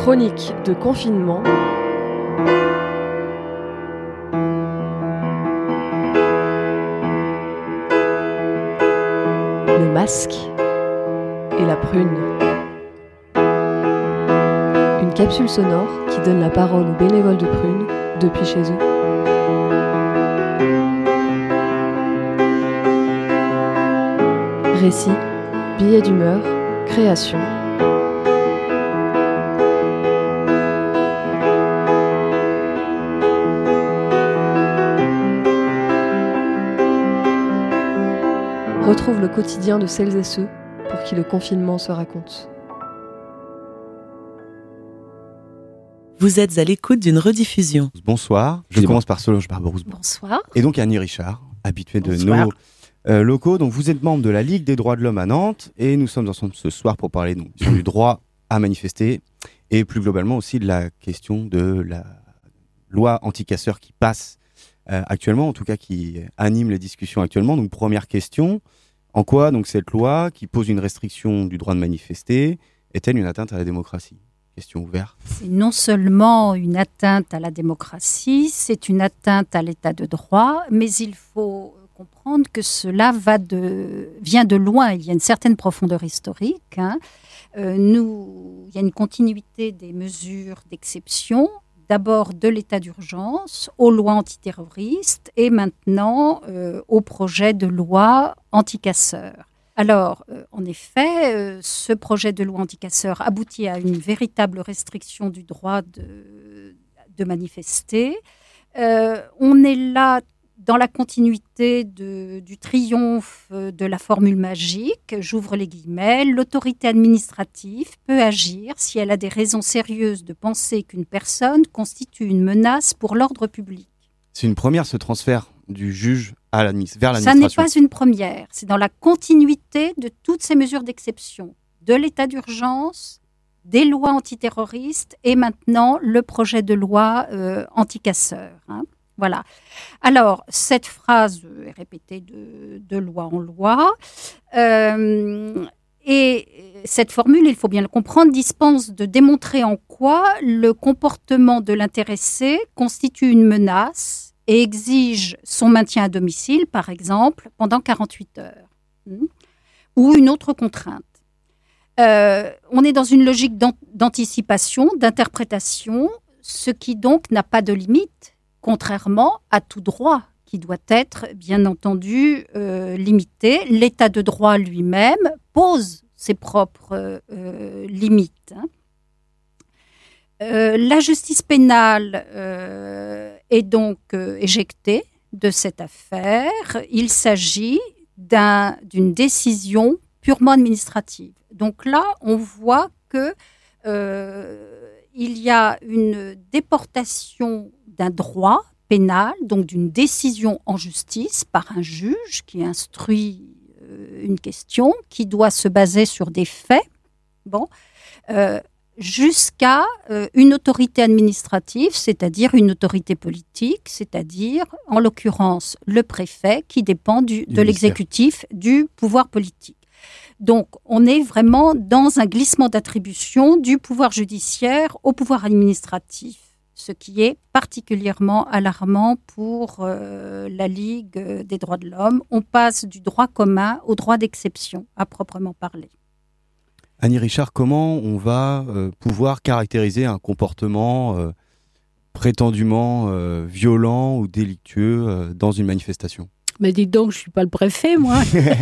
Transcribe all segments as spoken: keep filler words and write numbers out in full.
Chronique de confinement. Le masque et la prune. Une capsule sonore qui donne la parole aux bénévoles de Prune depuis chez eux. Récit, billets d'humeur, création. Retrouve le quotidien de celles et ceux pour qui le confinement se raconte. Vous êtes à l'écoute d'une rediffusion. Bonsoir, je commence par Solange Barberousse. Bonsoir. Et donc Annie Richard, habituée de Bonsoir. nos euh, locaux. Donc vous êtes membre de la Ligue des droits de l'homme à Nantes et nous sommes ensemble ce soir pour parler donc, du droit à manifester et plus globalement aussi de la question de la loi anti-casseurs qui passe euh, actuellement, en tout cas qui anime les discussions actuellement. Donc première question, en quoi donc cette loi qui pose une restriction du droit de manifester est-elle une atteinte à la démocratie ? Question ouverte. C'est non seulement une atteinte à la démocratie, c'est une atteinte à l'état de droit, mais il faut comprendre que cela va de, vient de loin. Il y a une certaine profondeur historique. Hein. Euh, nous, il y a une continuité des mesures d'exception, d'abord de l'état d'urgence, aux lois antiterroristes et maintenant euh, au projet de loi anti-casseurs. Alors, euh, en effet, euh, ce projet de loi anti-casseurs aboutit à une véritable restriction du droit de, de manifester. Euh, on est là dans la continuité de, du triomphe de la formule magique, j'ouvre les guillemets, l'autorité administrative peut agir si elle a des raisons sérieuses de penser qu'une personne constitue une menace pour l'ordre public. C'est une première, ce transfert du juge à l'administ- vers Ça l'administration. n'est pas une première, c'est dans la continuité de toutes ces mesures d'exception, de l'état d'urgence, des lois antiterroristes et maintenant le projet de loi euh, anti-casseurs. Hein. Voilà. Alors, cette phrase est répétée de, de loi en loi. Euh, et cette formule, il faut bien le comprendre, dispense de démontrer en quoi le comportement de l'intéressé constitue une menace et exige son maintien à domicile, par exemple, pendant quarante-huit heures. Mmh. Ou une autre contrainte. Euh, on est dans une logique d'an- d'anticipation, d'interprétation, ce qui donc n'a pas de limite, contrairement à tout droit qui doit être, bien entendu, euh, limité. L'état de droit lui-même pose ses propres euh, limites. Hein. Euh, la justice pénale euh, est donc euh, éjectée de cette affaire. Il s'agit d'un, d'une décision purement administrative. Donc là, on voit que euh, il y a une déportation d'un droit pénal, donc d'une décision en justice par un juge qui instruit euh, une question, qui doit se baser sur des faits, bon, euh, jusqu'à euh, une autorité administrative, c'est-à-dire une autorité politique, c'est-à-dire, en l'occurrence, le préfet, qui dépend du, de l'exécutif, du pouvoir politique. Donc, on est vraiment dans un glissement d'attribution du pouvoir judiciaire au pouvoir administratif, ce qui est particulièrement alarmant pour euh, la Ligue des droits de l'homme. On passe du droit commun au droit d'exception, à proprement parler. Annie Richard, comment on va euh, pouvoir caractériser un comportement euh, prétendument euh, violent ou délictueux euh, dans une manifestation ? Mais dites donc, je ne suis pas le préfet, moi.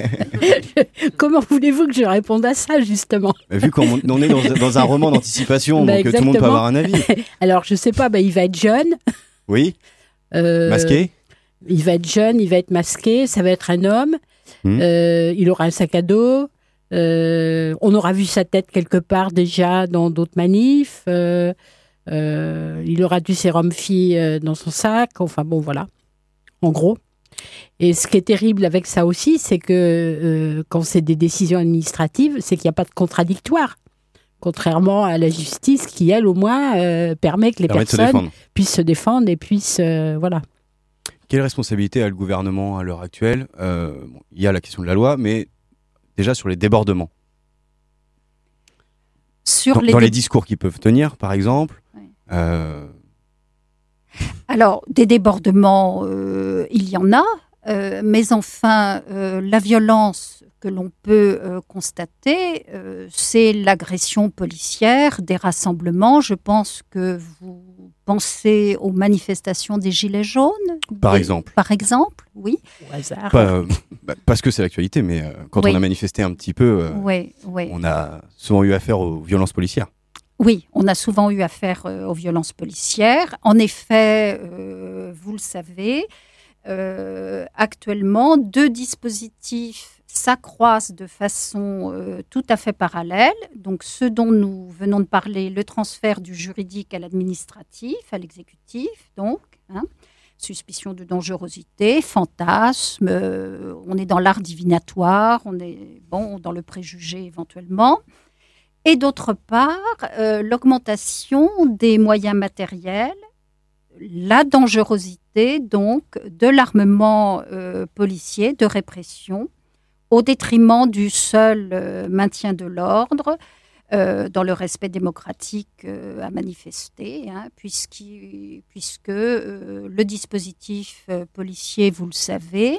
Comment voulez-vous que je réponde à ça, justement ? Vu qu'on on est dans, dans un roman d'anticipation, Bah, donc tout le monde peut avoir un avis. Alors, je ne sais pas, bah, il va être jeune. Oui. Euh, Masqué. Il va être jeune, il va être masqué, ça va être un homme. Mmh. Euh, il aura un sac à dos. Euh, on aura vu sa tête quelque part déjà dans d'autres manifs. Euh, euh, il aura du sérum fille euh, dans son sac. Enfin bon, voilà. En gros. Et ce qui est terrible avec ça aussi, c'est que euh, quand c'est des décisions administratives, c'est qu'il n'y a pas de contradictoire. Contrairement à la justice qui, elle, au moins, euh, permet que les Permet de se personnes défendre. puissent se défendre et puissent... Euh, voilà. Quelle responsabilité a le gouvernement à l'heure actuelle ? euh, bon, Il y a la question de la loi, mais déjà sur les débordements. sur dans, les, dans dé- les discours qu'ils peuvent tenir, par exemple. Ouais. Euh, Alors, des débordements, euh, il y en a, euh, mais enfin, euh, la violence que l'on peut euh, constater, euh, c'est l'agression policière, des rassemblements. Je pense que vous pensez aux manifestations des Gilets jaunes. Par des- exemple. Par exemple, oui. Au hasard. pas, euh, bah, parce que c'est l'actualité, mais euh, quand Oui. on a manifesté un petit peu, euh, Oui, oui. on a souvent eu affaire aux violences policières. Oui, on a souvent eu affaire euh, aux violences policières. En effet, euh, vous le savez, euh, actuellement, deux dispositifs s'accroissent de façon euh, tout à fait parallèle. Donc, ce dont nous venons de parler, le transfert du juridique à l'administratif, à l'exécutif, donc, hein, suspicion de dangerosité, fantasme, euh, on est dans l'art divinatoire, on est bon dans le préjugé éventuellement. Et d'autre part, euh, l'augmentation des moyens matériels, la dangerosité donc de l'armement euh, policier de répression au détriment du seul euh, maintien de l'ordre euh, dans le respect démocratique euh, à manifester, hein, puisqu'il- puisque euh, le dispositif euh, policier, vous le savez,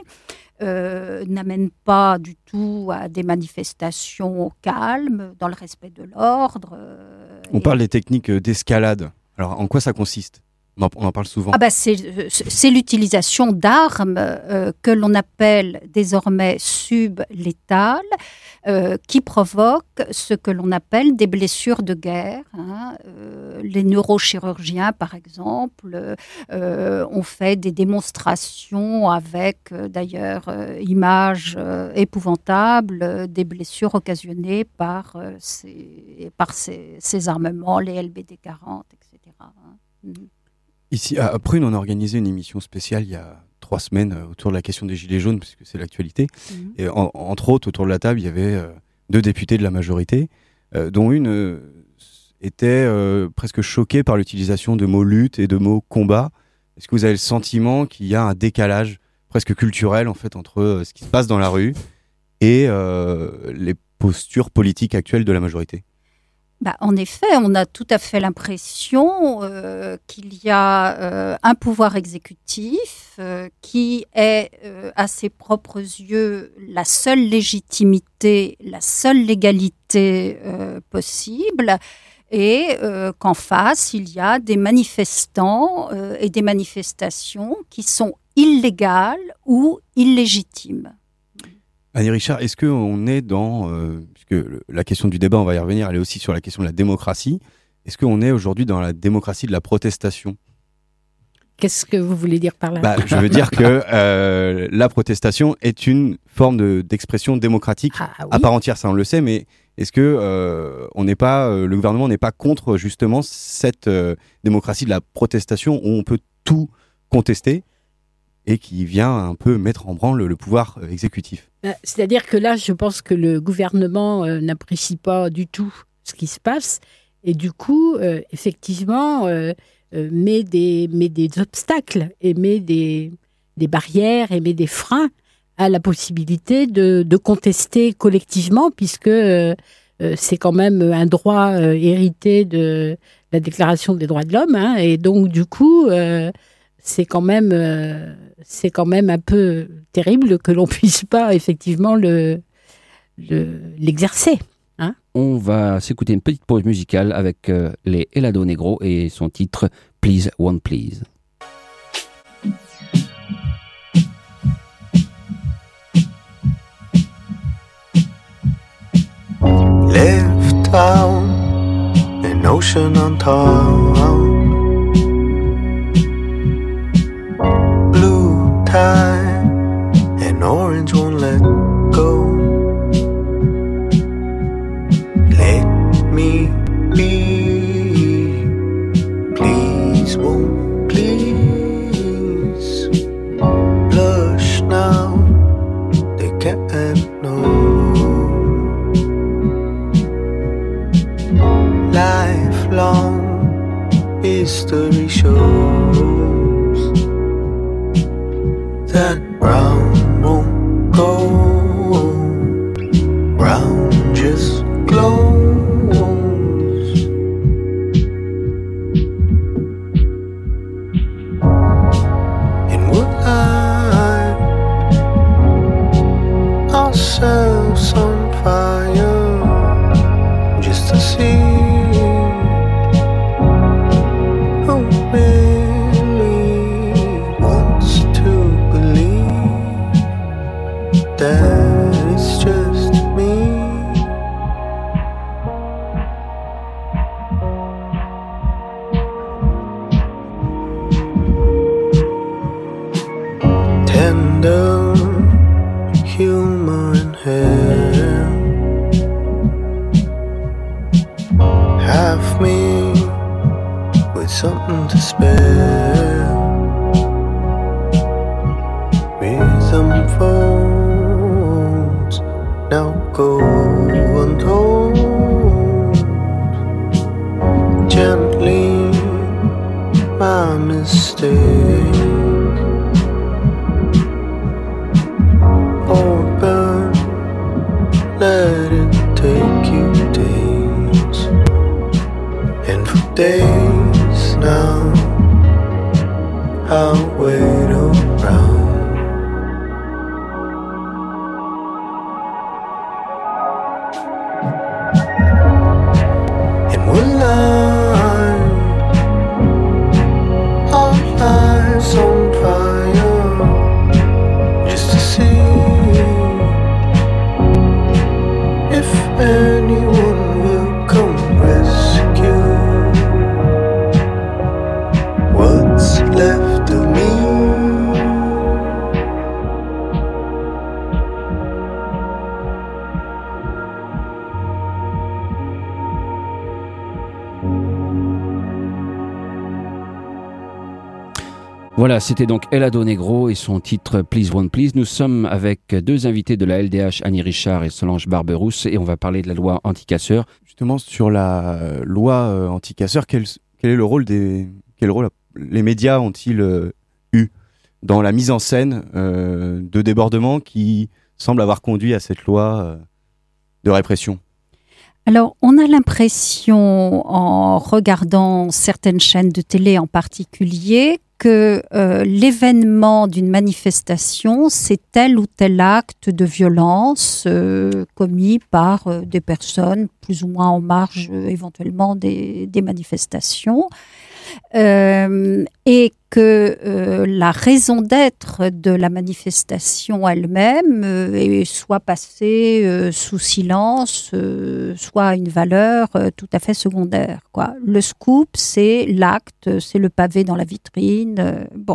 euh, n'amène pas du tout à des manifestations au calme, dans le respect de l'ordre. euh, On et- parle des techniques euh, d'escalade. Alors, en quoi ça consiste ? on en, on en parle souvent. Ah bah c'est, c'est l'utilisation d'armes euh, que l'on appelle désormais sublétales, euh, qui provoquent ce que l'on appelle des blessures de guerre. hein. Euh, les neurochirurgiens, par exemple, euh, ont fait des démonstrations avec, euh, d'ailleurs, euh, images euh, épouvantables euh, des blessures occasionnées par, euh, ces, par ces, ces armements, les L B D quarante, et cetera. hein. Mhm. Ici, à Prune, on a organisé une émission spéciale il y a trois semaines euh, autour de la question des Gilets jaunes, puisque c'est l'actualité. Mhm. Et en- entre autres, autour de la table, il y avait euh, deux députés de la majorité, euh, dont une euh, était euh, presque choquée par l'utilisation de mots lutte et de mots combat. Est-ce que vous avez le sentiment qu'il y a un décalage presque culturel en fait entre euh, ce qui se passe dans la rue et euh, les postures politiques actuelles de la majorité ? Bah, en effet, on a tout à fait l'impression euh, qu'il y a euh, un pouvoir exécutif euh, qui est, euh, à ses propres yeux, la seule légitimité, la seule légalité euh, possible, et euh, qu'en face, il y a des manifestants euh, et des manifestations qui sont illégales ou illégitimes. Annie Richard, est-ce qu'on est dans, euh, puisque le- la question du débat, on va y revenir, elle est aussi sur la question de la démocratie, est-ce qu'on est aujourd'hui dans la démocratie de la protestation ? Qu'est-ce que vous voulez dire par là? Bah, je veux dire que euh, la protestation est une forme de- d'expression démocratique Ah, oui. à part entière, ça on le sait, mais est-ce que euh, on n'est pas, euh, le gouvernement n'est pas contre justement cette euh, démocratie de la protestation où on peut tout contester et qui vient un peu mettre en branle le pouvoir euh, exécutif ? Euh, C'est-à-dire que là, je pense que le gouvernement euh, n'apprécie pas du tout ce qui se passe et du coup, euh, effectivement, euh, euh, met, des, met des obstacles et met des, des barrières et met des freins à la possibilité de, de contester collectivement puisque euh, euh, c'est quand même un droit euh, hérité de la Déclaration des droits de l'homme hein, et donc du coup, euh, c'est quand même... Euh, c'est quand même un peu terrible que l'on puisse pas effectivement le, le- l'exercer. Hein. On va s'écouter une petite pause musicale avec euh, les Helado Negro et son titre Please Won't Please. Left out an ocean on top. Blue tie, and orange won't let go. Let me be, please won't please. Blush now, they can't know. Lifelong history shows that brown won't go, brown just glows. tender human hair. Have me with something to spare. Rhythm folds now go untold. Gently, my mistake. Open, let it take you days. And for days now, I'll wait around. And we'll lie, our lives on fire, just to see if anyone will come rescue what's left of me. Voilà, c'était donc Helado Negro et son titre Please Won't Please. Nous sommes avec deux invités de la L D H, Annie Richard et Solange Barberousse, et on va parler de la loi anti-casseurs. Justement, sur la euh, loi euh, anti-casseurs, quel, quel est le rôle des... Quel rôle les médias ont-ils euh, eu dans la mise en scène euh, de débordements qui semblent avoir conduit à cette loi euh, de répression ? Alors, on a l'impression, en regardant certaines chaînes de télé en particulier, que euh, l'événement d'une manifestation, c'est tel ou tel acte de violence euh, commis par euh, des personnes plus ou moins en marge euh, éventuellement des, des manifestations. Euh, et que euh, la raison d'être de la manifestation elle-même euh, est soit passée euh, sous silence, euh, soit une valeur euh, tout à fait secondaire, quoi. Le scoop, c'est l'acte, c'est le pavé dans la vitrine. Euh, bon.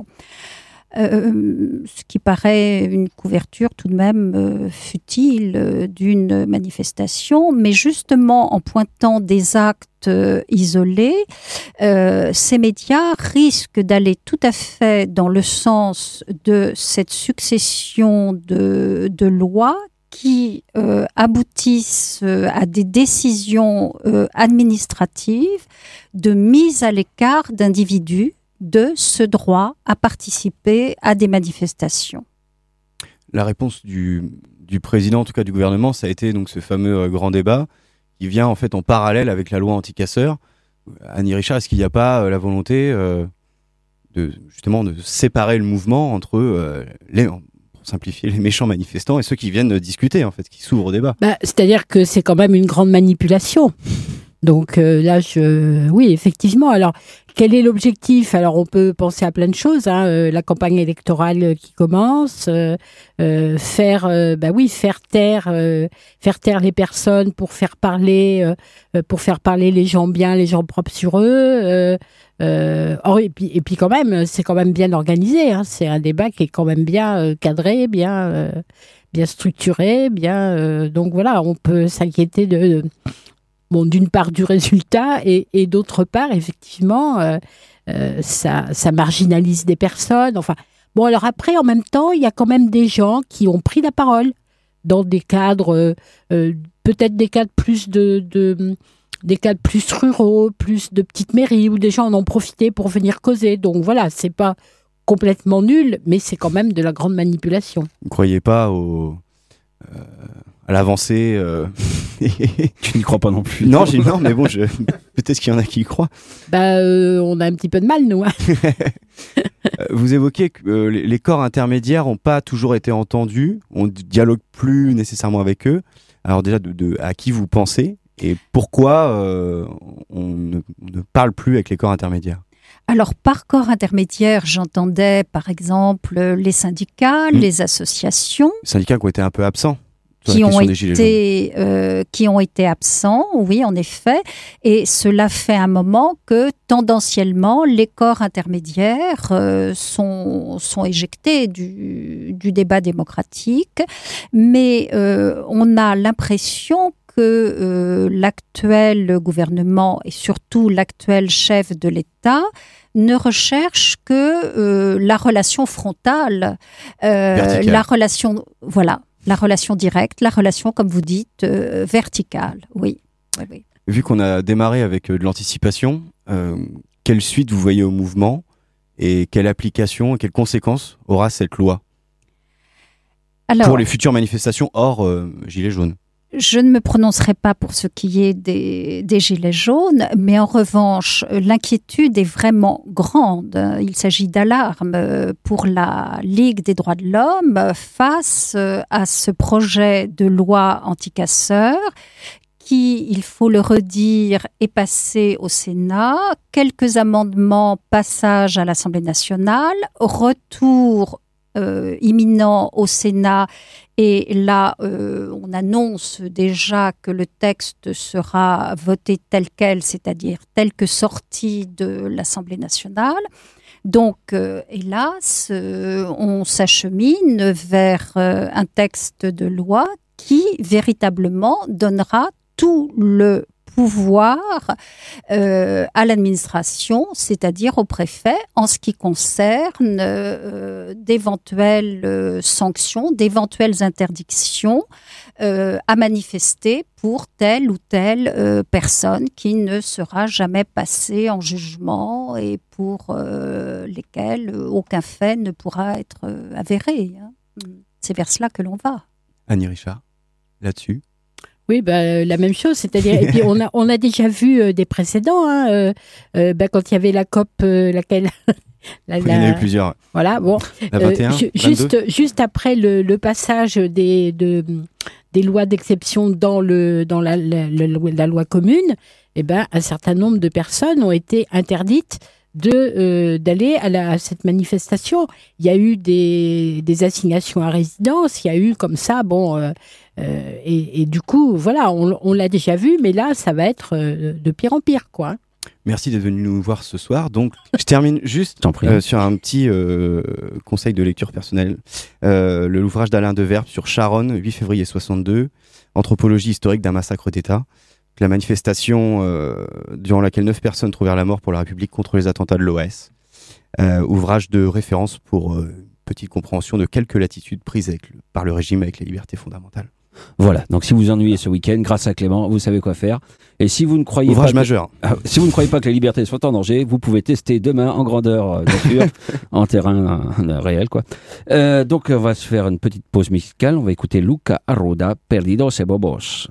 Euh, ce qui paraît une couverture tout de même euh, futile euh, d'une manifestation, mais justement en pointant des actes euh, isolés, euh, ces médias risquent d'aller tout à fait dans le sens de cette succession de, de lois qui euh, aboutissent euh, à des décisions euh, administratives de mise à l'écart d'individus de ce droit à participer à des manifestations. La réponse du, du président, en tout cas du gouvernement, ça a été donc ce fameux euh, grand débat qui vient en fait en parallèle avec la loi anti-casseurs. Annie Richard, est-ce qu'il n'y a pas euh, la volonté euh, de justement de séparer le mouvement entre euh, les, pour simplifier, les méchants manifestants et ceux qui viennent discuter en fait, qui s'ouvrent au débat? Bah, c'est-à-dire que c'est quand même une grande manipulation. Donc euh, là, je... oui, effectivement. Alors, quel est l'objectif ? Alors, on peut penser à plein de choses. Hein. Euh, la campagne électorale qui commence, euh, euh, faire, euh, bah oui, faire taire, euh, faire taire les personnes pour faire parler, euh, pour faire parler les gens bien, les gens propres sur eux. Euh, euh, or, et puis, et puis quand même, c'est quand même bien organisé. Hein. C'est un débat qui est quand même bien euh, cadré, bien, euh, bien structuré, bien. Euh, donc voilà, on peut s'inquiéter de. de Bon, d'une part du résultat et, et d'autre part, effectivement, euh, euh, ça, ça marginalise des personnes. Enfin, bon, alors après, en même temps, il y a quand même des gens qui ont pris la parole dans des cadres, euh, euh, peut-être des cadres plus de, de, des cadres plus ruraux, plus de petites mairies où des gens en ont profité pour venir causer. Donc voilà, c'est pas complètement nul, mais c'est quand même de la grande manipulation. Vous ne croyez pas au, euh, à l'avancée euh... Tu n'y crois pas non plus. Non, j'ai, non mais bon, je... peut-être qu'il y en a qui y croient. Bah, euh, on a un petit peu de mal, nous. Hein. Vous évoquez que euh, les corps intermédiaires n'ont pas toujours été entendus, on ne dialogue plus nécessairement avec eux. Alors déjà, de, de, à qui vous pensez et pourquoi euh, on, ne, on ne parle plus avec les corps intermédiaires ? Alors, par corps intermédiaire, j'entendais par exemple les syndicats, mmh. les associations. Les syndicats qui ont été un peu absents qui ont, été, euh, qui ont été absents, oui, en effet. Et cela fait un moment que, tendanciellement, les corps intermédiaires euh, sont, sont éjectés du, du débat démocratique. Mais euh, on a l'impression que euh, l'actuel gouvernement et surtout l'actuel chef de l'État ne recherche que euh, la relation frontale, euh, la relation, voilà, la relation directe, la relation, comme vous dites, euh, verticale. Oui. oui, oui. Vu qu'on a démarré avec euh, de l'anticipation, euh, quelle suite vous voyez au mouvement et quelle application et quelles conséquences aura cette loi Alors, pour les futures manifestations hors euh, Gilets jaunes? Je ne me prononcerai pas pour ce qui est des, des Gilets jaunes, mais en revanche, l'inquiétude est vraiment grande. Il s'agit d'alarme pour la Ligue des droits de l'homme face à ce projet de loi anti-casseurs qui, il faut le redire, est passé au Sénat. Quelques amendements, passage à l'Assemblée nationale, retour euh, imminent au Sénat. Et là, euh, on annonce déjà que le texte sera voté tel quel, c'est-à-dire tel que sorti de l'Assemblée nationale. Donc, euh, hélas, euh, on s'achemine vers euh, un texte de loi qui, véritablement, donnera tout le pouvoir euh, à l'administration, c'est-à-dire au préfet, en ce qui concerne euh, d'éventuelles euh, sanctions, d'éventuelles interdictions euh, à manifester pour telle ou telle euh, personne qui ne sera jamais passée en jugement et pour euh, lesquelles aucun fait ne pourra être euh, avéré. Hein. C'est vers cela que l'on va. Annie Richard, là-dessus? Oui, bah, la même chose, c'est-à-dire, et puis on a, on a déjà vu euh, des précédents, hein, euh, euh, bah, quand il y avait la COP, euh, laquelle la, Il y en a eu plusieurs. Voilà, bon. La vingt et un, euh, juste, juste après le, le passage des, de, des lois d'exception dans, le, dans la, la, la, la loi commune, eh ben, un certain nombre de personnes ont été interdites de euh, d'aller à, la, à cette manifestation. Il y a eu des, des assignations à résidence, il y a eu comme ça, bon, euh, euh, et, et du coup, voilà, on, on l'a déjà vu, mais là, ça va être euh, de pire en pire, quoi. Merci d'être venu nous voir ce soir. Donc, je termine juste euh, sur un petit euh, conseil de lecture personnelle. Euh, l'ouvrage d'Alain Deverbe sur Charonne, huit février soixante-deux, Anthropologie historique d'un massacre d'État. La manifestation euh, durant laquelle neuf personnes trouvèrent la mort pour la République contre les attentats de l'O A S. Euh, ouvrage de référence pour euh, une petite compréhension de quelques latitudes prises avec le, par le régime avec les libertés fondamentales. Voilà, donc si vous vous ennuyez ce week-end, grâce à Clément, vous savez quoi faire. Et si vous ne croyez ouvrage pas majeur. Que, ah, si vous ne croyez pas que les libertés sont en danger, vous pouvez tester demain en grandeur nature, en terrain euh, réel, quoi. Euh, donc on va se faire une petite pause musicale. On va écouter Luca Arruda, Perdidos et Bobos.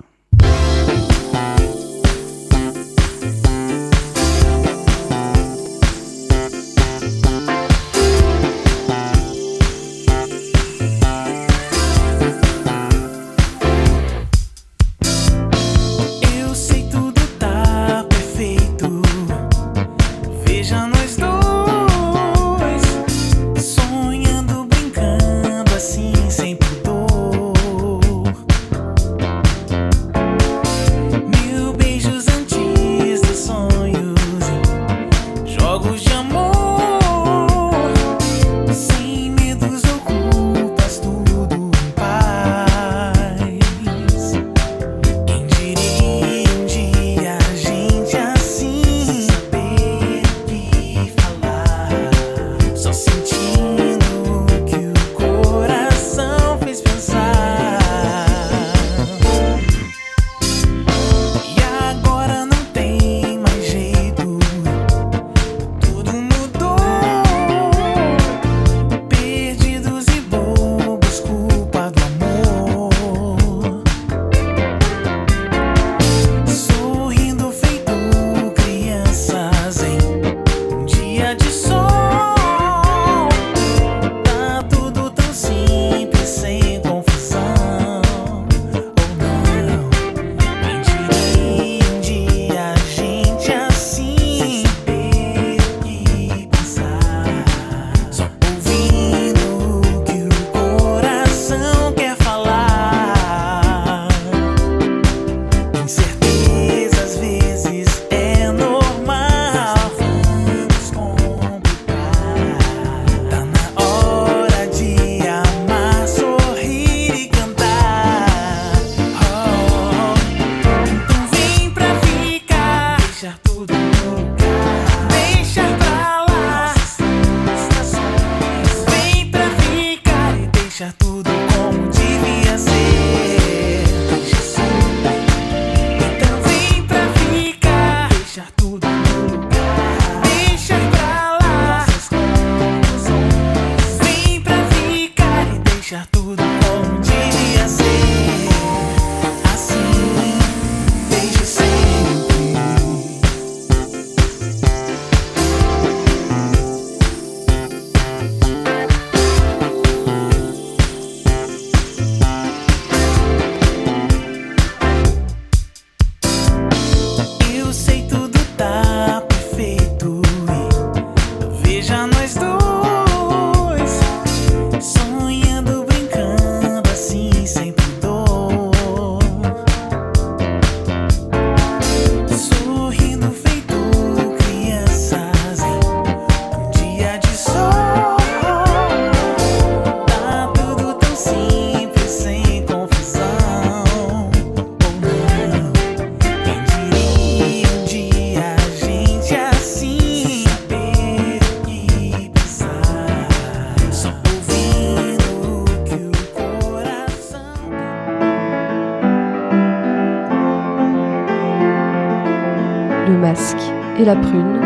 Ouvindo o que o coração quer falar. seja nós dois, sonhando, brincando assim, sem pudor, sorrindo feito crianças em um dia de sol. Tá tudo tão simples, sem confusão. Ou não, quem diria um dia a gente assim, saber o que pensar, só ouvindo o que o coração. Le masque et la prune.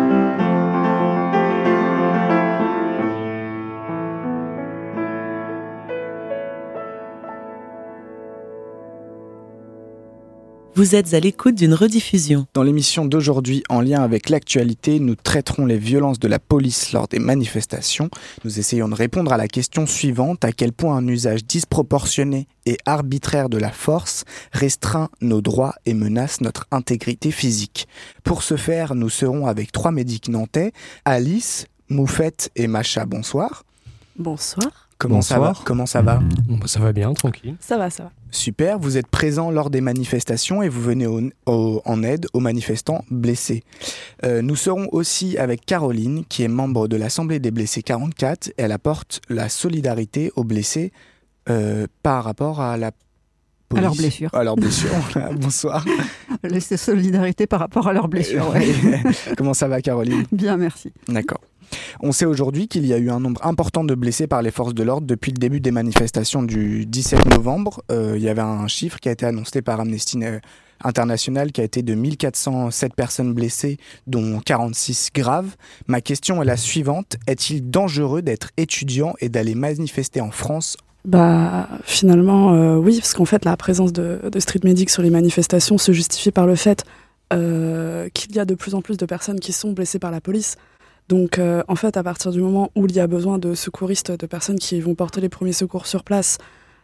Vous êtes à l'écoute d'une rediffusion. Dans l'émission d'aujourd'hui, en lien avec l'actualité, nous traiterons les violences de la police lors des manifestations. Nous essayons de répondre à la question suivante: à quel point un usage disproportionné et arbitraire de la force restreint nos droits et menace notre intégrité physique. Pour ce faire, nous serons avec trois médics nantais, Alice, Moufette et Macha. Bonsoir. Bonsoir. Comment ça va? Bonsoir. Comment ça va? Bon, bah, ça va bien, tranquille. Ça va, ça va. Super, vous êtes présent lors des manifestations et vous venez au- au- en aide aux manifestants blessés. Euh, nous serons aussi avec Caroline, qui est membre de l'Assemblée des blessés quarante-quatre. Elle apporte la solidarité aux blessés euh, par rapport à la police. À leurs blessures. À leurs blessures, voilà. Bonsoir. Laissez solidarité par rapport à leurs blessures. Ouais. Comment ça va, Caroline? Bien, merci. D'accord. On sait aujourd'hui qu'il y a eu un nombre important de blessés par les forces de l'ordre depuis le début des manifestations du dix-sept novembre. Euh, il y avait un chiffre qui a été annoncé par Amnesty International qui a été de mille quatre cent sept personnes blessées, dont quarante-six graves. Ma question est la suivante: est-il dangereux d'être étudiant et d'aller manifester en France? Bah, finalement, euh, oui, parce qu'en fait, la présence de, de street medics sur les manifestations se justifie par le fait euh, qu'il y a de plus en plus de personnes qui sont blessées par la police. Donc, euh, en fait, à partir du moment où il y a besoin de secouristes, de personnes qui vont porter les premiers secours sur place,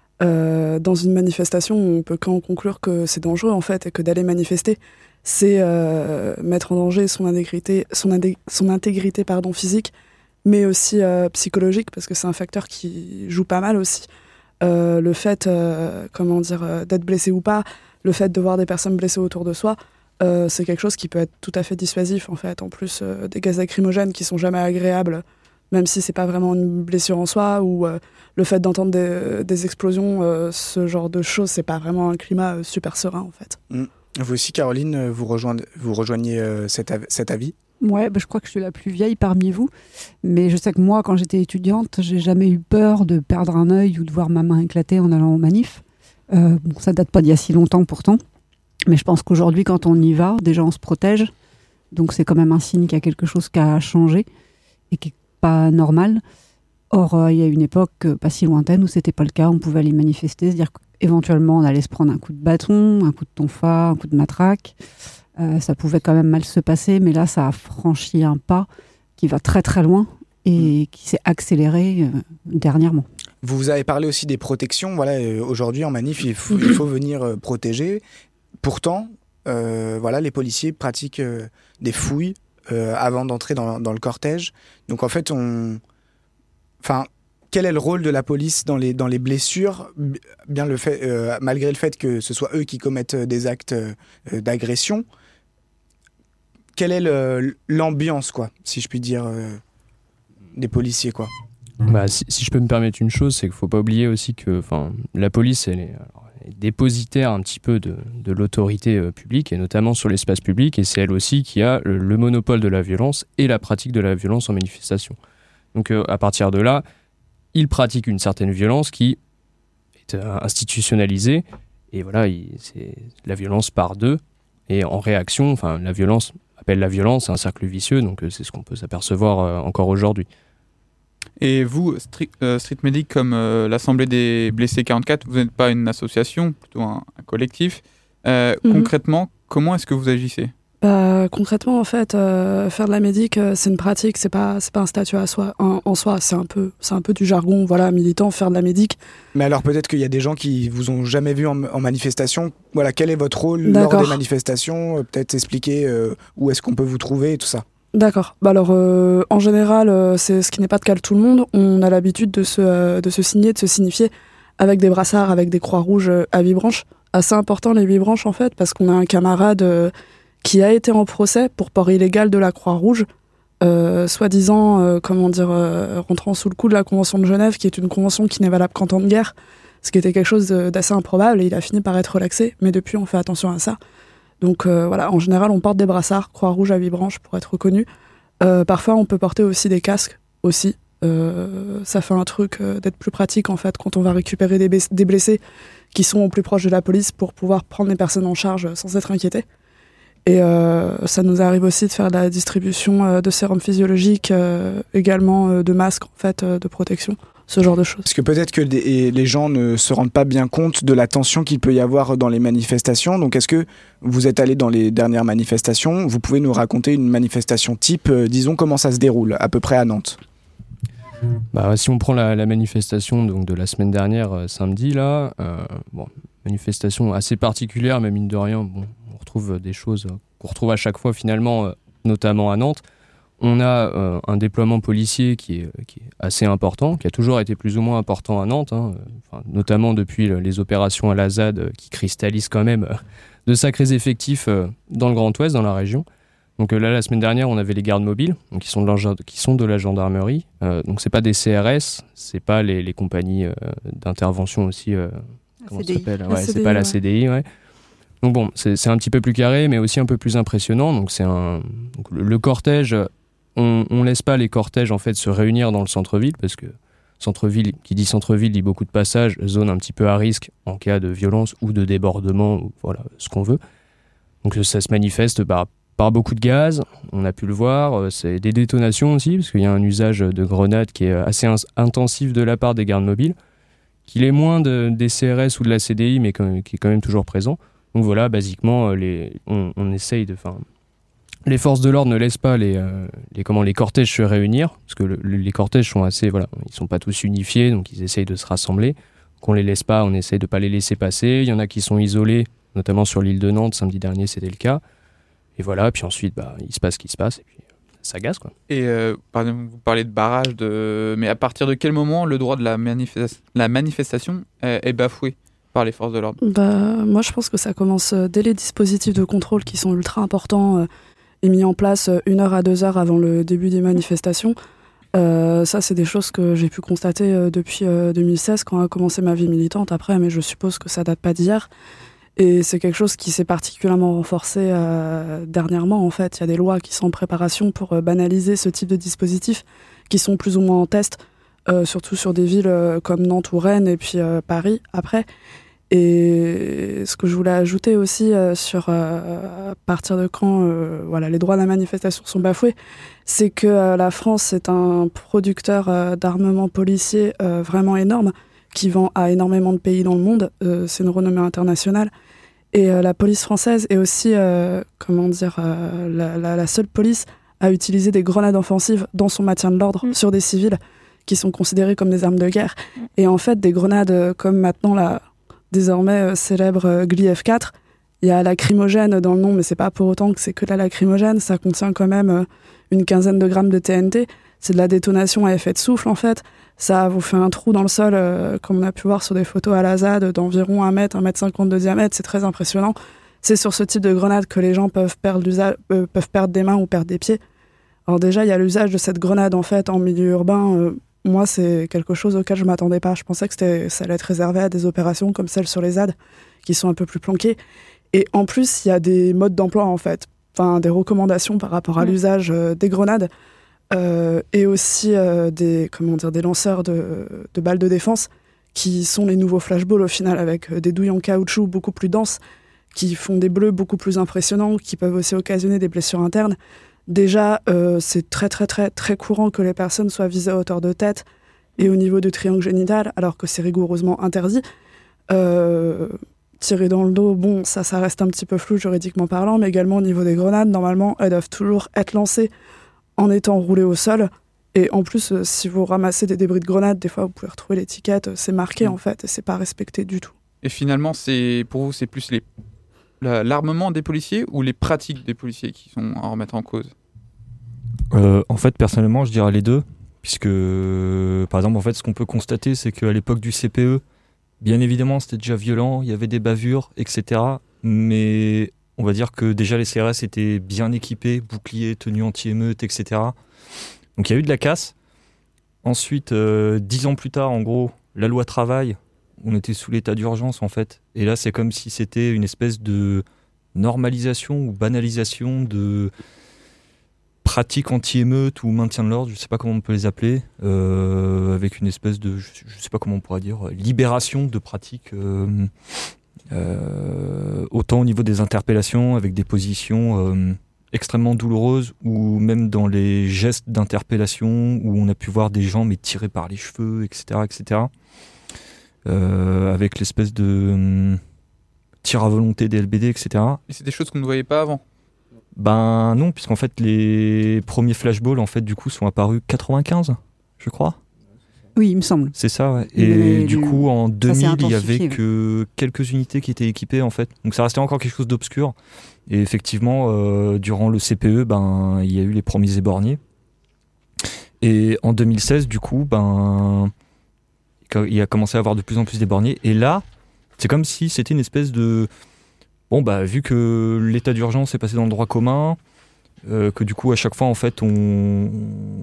euh, dans une manifestation, on peut qu'en conclure que c'est dangereux, en fait, et que d'aller manifester, c'est euh, mettre en danger son intégrité, son, indé- son intégrité pardon, physique, mais aussi euh, psychologique, parce que c'est un facteur qui joue pas mal aussi. Euh, le fait, euh, comment dire, euh, d'être blessé ou pas, le fait de voir des personnes blessées autour de soi, Euh, c'est quelque chose qui peut être tout à fait dissuasif en fait. En plus euh, des gaz lacrymogènes qui sont jamais agréables, même si c'est pas vraiment une blessure en soi, ou euh, le fait d'entendre des, des explosions, euh, ce genre de choses, c'est pas vraiment un climat euh, super serein en fait. Mmh. Vous aussi, Caroline, vous rejoignez, vous rejoignez euh, cet, av- cet avis? Ouais, bah, je crois que je suis la plus vieille parmi vous. Mais je sais que moi, quand j'étais étudiante, j'ai jamais eu peur de perdre un œil ou de voir ma main éclater en allant aux manifs. Euh, bon, ça date pas d'il y a si longtemps pourtant. Mais je pense qu'aujourd'hui, quand on y va, déjà on se protège. Donc c'est quand même un signe qu'il y a quelque chose qui a changé et qui n'est pas normal. Or, euh, il y a une époque euh, pas si lointaine où c'était pas le cas. On pouvait aller manifester, se dire qu'éventuellement on allait se prendre un coup de bâton, un coup de tonfa, un coup de matraque. Euh, ça pouvait quand même mal se passer, mais là ça a franchi un pas qui va très très loin et qui s'est accéléré euh, dernièrement. Vous avez parlé aussi des protections. Voilà, euh, aujourd'hui en manif, il faut, il faut venir euh, protéger. Pourtant, euh, voilà, les policiers pratiquent euh, des fouilles euh, avant d'entrer dans, dans le cortège. Donc en fait, on... Enfin, quel est le rôle de la police dans les, dans les blessures, bien le fait, euh, malgré le fait que ce soit eux qui commettent des actes euh, d'agression? Quelle est le, l'ambiance, quoi, si je puis dire, euh, des policiers, quoi? Bah, si, si je peux me permettre une chose, c'est qu'il ne faut pas oublier aussi que la police, elle est, alors, elle est dépositaire un petit peu de, de l'autorité euh, publique, et notamment sur l'espace public, et c'est elle aussi qui a le, le monopole de la violence et la pratique de la violence en manifestation. Donc euh, à partir de là, ils pratiquent une certaine violence qui est euh, institutionnalisée, et voilà, il, c'est la violence par deux, et en réaction, enfin la violence appelle la violence, c'est un cercle vicieux, donc euh, c'est ce qu'on peut s'apercevoir euh, encore aujourd'hui. Et vous, Street, euh, Street Medic, comme euh, l'Assemblée des blessés quarante-quatre, vous n'êtes pas une association, plutôt un, un collectif. Euh, mm-hmm. Concrètement, comment est-ce que vous agissez ? Bah, concrètement, en fait, euh, faire de la médic, euh, c'est une pratique, c'est pas, c'est pas un statut à soi, en, en soi, c'est un peu, c'est un peu du jargon, voilà, militant, faire de la médic. Mais alors peut-être qu'il y a des gens qui vous ont jamais vu en, en manifestation. Voilà, quel est votre rôle D'accord. lors des manifestations ? Peut-être expliquer euh, où est-ce qu'on peut vous trouver et tout ça. D'accord. Bah alors, euh, en général, euh, c'est ce qui n'est pas de cas de tout le monde. On a l'habitude de se, euh, de se signer, de se signifier avec des brassards, avec des croix rouges euh, à huit branches. Assez important les huit branches en fait, parce qu'on a un camarade euh, qui a été en procès pour port illégal de la croix rouge, euh, soi-disant, euh, comment dire, euh, rentrant sous le coup de la Convention de Genève, qui est une convention qui n'est valable qu'en temps de guerre, ce qui était quelque chose de- d'assez improbable, et il a fini par être relaxé. Mais depuis, on fait attention à ça. Donc euh, voilà, en général, on porte des brassards, croix rouge à huit branches pour être reconnu. Euh, parfois, on peut porter aussi des casques aussi. Euh, ça fait un truc euh, d'être plus pratique en fait quand on va récupérer des, bais- des blessés qui sont au plus proche de la police pour pouvoir prendre les personnes en charge sans être inquiétés. Et euh, ça nous arrive aussi de faire de la distribution euh, de sérum physiologique, euh, également euh, de masques en fait, euh, de protection, ce genre de choses. Parce que peut-être que des- les gens ne se rendent pas bien compte de la tension qu'il peut y avoir dans les manifestations. Donc est-ce que vous êtes allé dans les dernières manifestations? Vous pouvez nous raconter une manifestation type, euh, disons comment ça se déroule à peu près à Nantes? Bah, si on prend la, la manifestation donc, de la semaine dernière, euh, samedi, là, euh, bon, manifestation assez particulière, mais mine de rien, bon, on retrouve des choses euh, qu'on retrouve à chaque fois finalement, euh, notamment à Nantes. On a euh, un déploiement policier qui est, qui est assez important, qui a toujours été plus ou moins important à Nantes, hein, euh, enfin, notamment depuis le- les opérations à la ZAD euh, qui cristallisent quand même euh, de sacrés effectifs euh, dans le Grand Ouest, dans la région. Donc euh, là, la semaine dernière, on avait les gardes mobiles, donc qui sont de la, gen- qui sont de la gendarmerie. Euh, donc c'est pas des C R S, c'est pas les, les compagnies euh, d'intervention aussi. Euh, comment ça C D I. s'appelle La Ouais, c'est C D I, pas la ouais. C D I, ouais. Donc bon, c'est c'est un petit peu plus carré, mais aussi un peu plus impressionnant. Donc c'est un donc le, le cortège. On, on laisse pas les cortèges en fait se réunir dans le centre-ville parce que centre-ville, qui dit centre-ville, dit beaucoup de passages, zone un petit peu à risque en cas de violence ou de débordement, ou voilà ce qu'on veut. Donc ça se manifeste par, par beaucoup de gaz, on a pu le voir, euh, c'est des détonations aussi parce qu'il y a un usage de grenades qui est assez ins- intensif de la part des gardes mobiles, qu'il est moins de, des C R S ou de la C D I mais quand- qui est quand même toujours présent. Donc voilà, basiquement, euh, les, on, on essaye de... Fin, les forces de l'ordre ne laissent pas les, euh, les, comment, les cortèges se réunir, parce que le- le- les cortèges sont assez... Voilà, ils sont pas tous unifiés, donc ils essayent de se rassembler. Qu'on les laisse pas, on essaye de pas les laisser passer. Il y en a qui sont isolés, notamment sur l'île de Nantes, samedi dernier c'était le cas. Et voilà, puis ensuite, bah, il se passe ce qui se passe, et puis euh, ça gaze, quoi. Et euh, par exemple, vous parlez de barrage, de... mais à partir de quel moment le droit de la, manifesta- la manifestation est, est bafoué par les forces de l'ordre? Bah, moi, je pense que ça commence euh, dès les dispositifs de contrôle qui sont ultra importants euh, et mis en place euh, une heure à deux heures avant le début des manifestations. Euh, ça, c'est des choses que j'ai pu constater euh, depuis euh, deux mille seize quand a commencé ma vie militante après, mais je suppose que ça date pas d'hier. Et c'est quelque chose qui s'est particulièrement renforcé euh, dernièrement, en fait. Il y a des lois qui sont en préparation pour euh, banaliser ce type de dispositifs qui sont plus ou moins en test, euh, surtout sur des villes euh, comme Nantes ou Rennes et puis euh, Paris après. Et ce que je voulais ajouter aussi euh, sur euh, à partir de quand euh, voilà, les droits de la manifestation sont bafoués, c'est que euh, la France est un producteur euh, d'armement policier euh, vraiment énorme qui vend à énormément de pays dans le monde. Euh, c'est une renommée internationale. Et euh, la police française est aussi, euh, comment dire, euh, la, la, la seule police à utiliser des grenades offensives dans son maintien de l'ordre Mm. sur des civils qui sont considérés comme des armes de guerre. Et en fait, des grenades euh, comme maintenant la désormais euh, célèbre euh, Gli F quatre, il y a lacrymogène dans le nom, mais c'est pas pour autant que c'est que de la lacrymogène. Ça contient quand même euh, une quinzaine de grammes de T N T. C'est de la détonation à effet de souffle, en fait. Ça vous fait un trou dans le sol, euh, comme on a pu voir sur des photos à la ZAD, d'environ un mètre, un mètre cinquante de diamètre. C'est très impressionnant. C'est sur ce type de grenade que les gens peuvent perdre, l'usage- euh, peuvent perdre des mains ou perdre des pieds. Alors déjà, il y a l'usage de cette grenade, en fait, en milieu urbain. Euh, moi, c'est quelque chose auquel je m'attendais pas. Je pensais que c'était, ça allait être réservé à des opérations comme celles sur les ZAD, qui sont un peu plus planquées. Et en plus, il y a des modes d'emploi, en fait. Enfin, des recommandations par rapport à Ouais. l'usage euh, des grenades. Euh, et aussi euh, des, comment dire, des lanceurs de, de balles de défense qui sont les nouveaux flashballs au final, avec euh, des douilles en caoutchouc beaucoup plus denses, qui font des bleus beaucoup plus impressionnants, qui peuvent aussi occasionner des blessures internes. Déjà, euh, c'est très très très très courant que les personnes soient visées à hauteur de tête et au niveau du triangle génital, alors que c'est rigoureusement interdit. Euh, tirer dans le dos, bon, ça, ça reste un petit peu flou juridiquement parlant, mais également au niveau des grenades, normalement, elles doivent toujours être lancées en étant roulées au sol. Et en plus, euh, si vous ramassez des débris de grenades, des fois, vous pouvez retrouver l'étiquette, euh, c'est marqué Mm. en fait, et c'est pas respecté du tout. Et finalement, c'est pour vous, c'est plus les, la- l'armement des policiers ou les pratiques des policiers qui sont à remettre en cause? Euh, en fait, personnellement, je dirais les deux, puisque, euh, par exemple, en fait, ce qu'on peut constater, c'est qu'à l'époque du C P E, bien évidemment, c'était déjà violent, il y avait des bavures, et cetera. Mais on va dire que déjà les C R S étaient bien équipés, boucliers, tenues anti-émeutes, et cetera. Donc il y a eu de la casse. Ensuite, euh, dix ans plus tard, en gros, la loi travail, on était sous l'état d'urgence, en fait. Et là, c'est comme si c'était une espèce de normalisation ou banalisation de pratiques anti-émeutes ou maintien de l'ordre, je ne sais pas comment on peut les appeler, euh, avec une espèce de, je ne sais pas comment on pourrait dire, libération de pratiques, euh, euh, autant au niveau des interpellations, avec des positions euh, extrêmement douloureuses, ou même dans les gestes d'interpellation, où on a pu voir des gens mais tirés par les cheveux, et cetera, et cetera. Euh, avec l'espèce de euh, tir à volonté des L B D, et cetera. Et c'est des choses qu'on ne voyait pas avant. Ben non, puisqu'en fait les premiers flashballs en fait du coup sont apparus quatre-vingt-quinze, je crois. Oui, il me semble. C'est ça, ouais. Et Mais du le- coup en ça deux s'est mille, il y avait intensifié, que quelques unités qui étaient équipées en fait. Donc ça restait encore quelque chose d'obscur. Et effectivement, euh, durant le C P E, ben il y a eu les premiers éborgnés. Et en deux mille seize, du coup, ben il y a commencé à avoir de plus en plus d'éborgnés. Et là, c'est comme si c'était une espèce de bon, bah, vu que l'état d'urgence est passé dans le droit commun, euh, que du coup, à chaque fois, en fait, on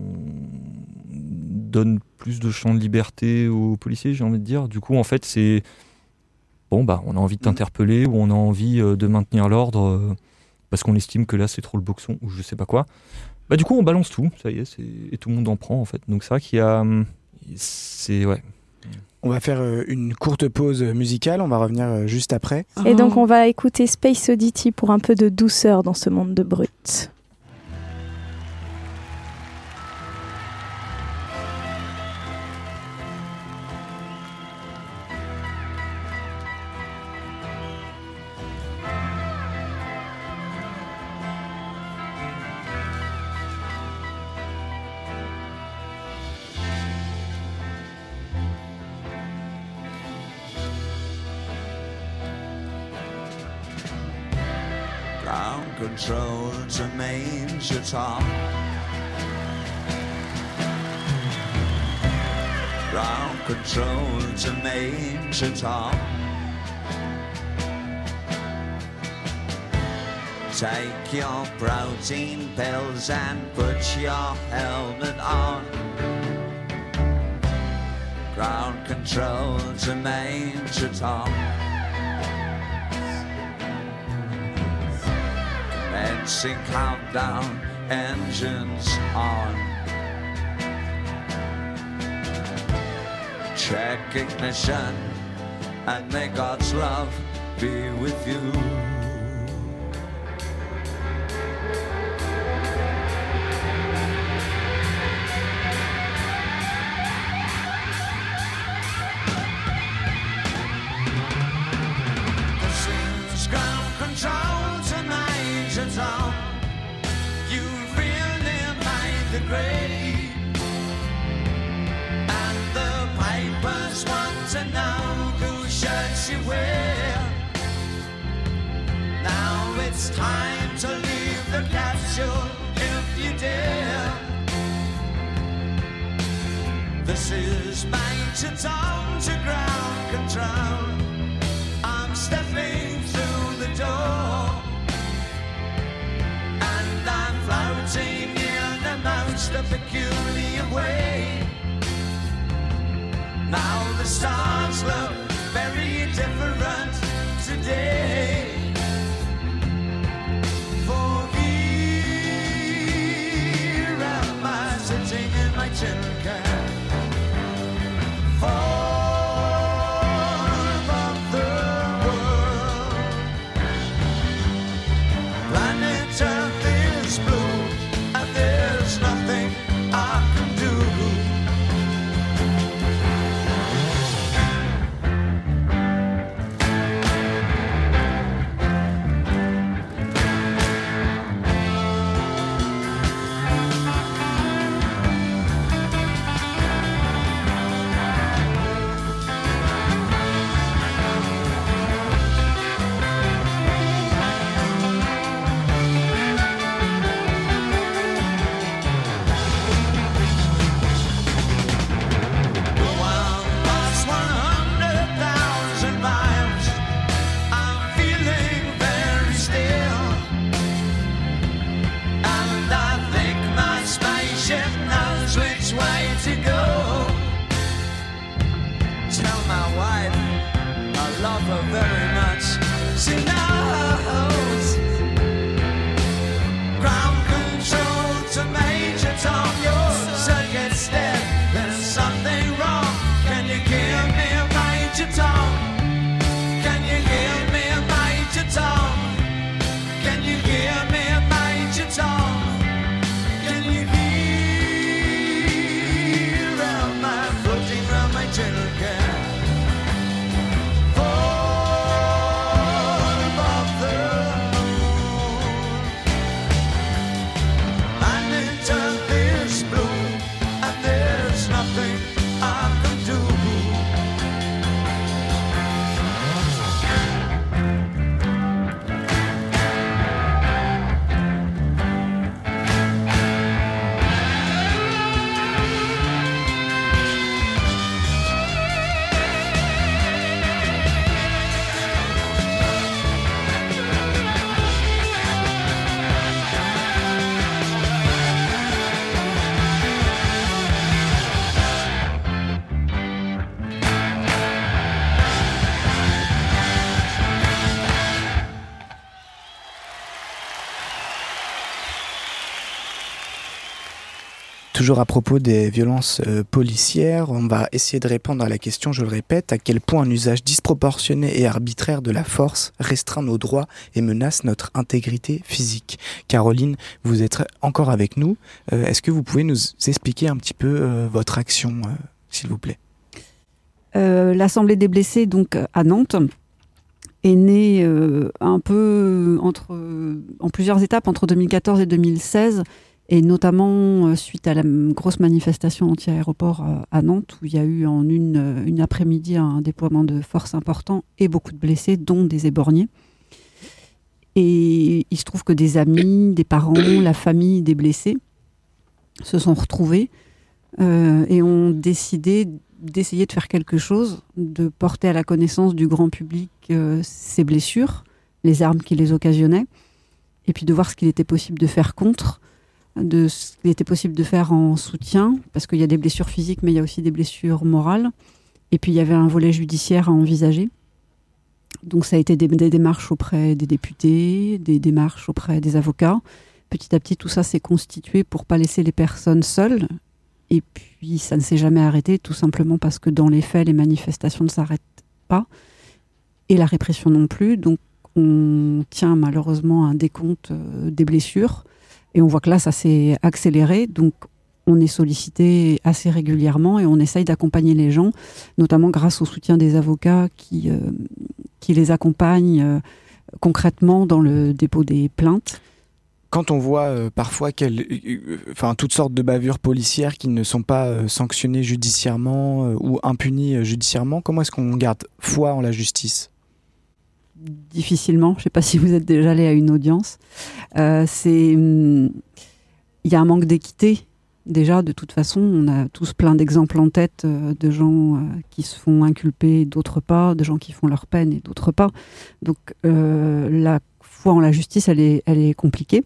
donne plus de champ de liberté aux policiers, j'ai envie de dire. Du coup, en fait, c'est bon, bah, on a envie de t'interpeller ou on a envie euh, de maintenir l'ordre euh, parce qu'on estime que là, c'est trop le boxon ou je sais pas quoi. Bah, du coup, on balance tout, ça y est, c'est... et tout le monde en prend, en fait. Donc, c'est vrai qu'il y a. C'est. Ouais. On va faire euh, une courte pause musicale, on va revenir euh, juste après. Et donc on va écouter Space Oddity pour un peu de douceur dans ce monde de brut. Ground control to Major Tom. Ground control to Major Tom. Take your protein pills and put your helmet on. Ground control to Major Tom. Commencing countdown, engines on. Check ignition, and may God's love be with you. This is ground control to Major Tom. You really made the grade, and the papers want to know whose shirts you wear. Now it's time to leave the capsule if you dare. This is Major Tom to ground control. I'm stepping through the door, and I'm floating in the most peculiar way. Now the stars look very different today. For here am I sitting in my tin can. nothing I can do. Toujours à propos des violences euh, policières, on va essayer de répondre à la question, je le répète, à quel point un usage disproportionné et arbitraire de la force restreint nos droits et menace notre intégrité physique. Caroline, vous êtes encore avec nous. Euh, est-ce que vous pouvez nous expliquer un petit peu euh, votre action, euh, s'il vous plaît ? Euh, L'Assemblée des blessés, donc à Nantes, est née euh, un peu entre, euh, en plusieurs étapes entre deux mille quatorze et deux mille seize. Et notamment euh, suite à la m- grosse manifestation anti-aéroport euh, à Nantes, où il y a eu en une, euh, une après-midi un déploiement de force important et beaucoup de blessés, dont des éborgnés. Et il se trouve que des amis, des parents, la famille des blessés se sont retrouvés euh, et ont décidé d'essayer de faire quelque chose, de porter à la connaissance du grand public euh, ces blessures, les armes qui les occasionnaient, et puis de voir ce qu'il était possible de faire contre, de ce qu'il était possible de faire en soutien, parce qu'il y a des blessures physiques, mais il y a aussi des blessures morales. Et puis il y avait un volet judiciaire à envisager. Donc ça a été des, des démarches auprès des députés, des démarches auprès des avocats. Petit à petit, tout ça s'est constitué pour pas laisser les personnes seules. Et puis ça ne s'est jamais arrêté, tout simplement parce que dans les faits, les manifestations ne s'arrêtent pas, et la répression non plus. Donc on tient malheureusement un décompte euh, des blessures. Et on voit que là, ça s'est accéléré, donc on est sollicité assez régulièrement et on essaye d'accompagner les gens, notamment grâce au soutien des avocats qui, euh, qui les accompagnent euh, concrètement dans le dépôt des plaintes. Quand on voit euh, parfois quelle, euh, enfin, toutes sortes de bavures policières qui ne sont pas euh, sanctionnées judiciairement euh, ou impunies euh, judiciairement, comment est-ce qu'on garde foi en la justice ? Difficilement. Je ne sais pas si vous êtes déjà allé à une audience. Euh, c'est, il y a un manque d'équité. Déjà, de toute façon, on a tous plein d'exemples en tête euh, de gens euh, qui se font inculper, d'autres pas, de gens qui font leur peine et d'autres pas. Donc, euh, la foi en la justice, elle est, elle est compliquée.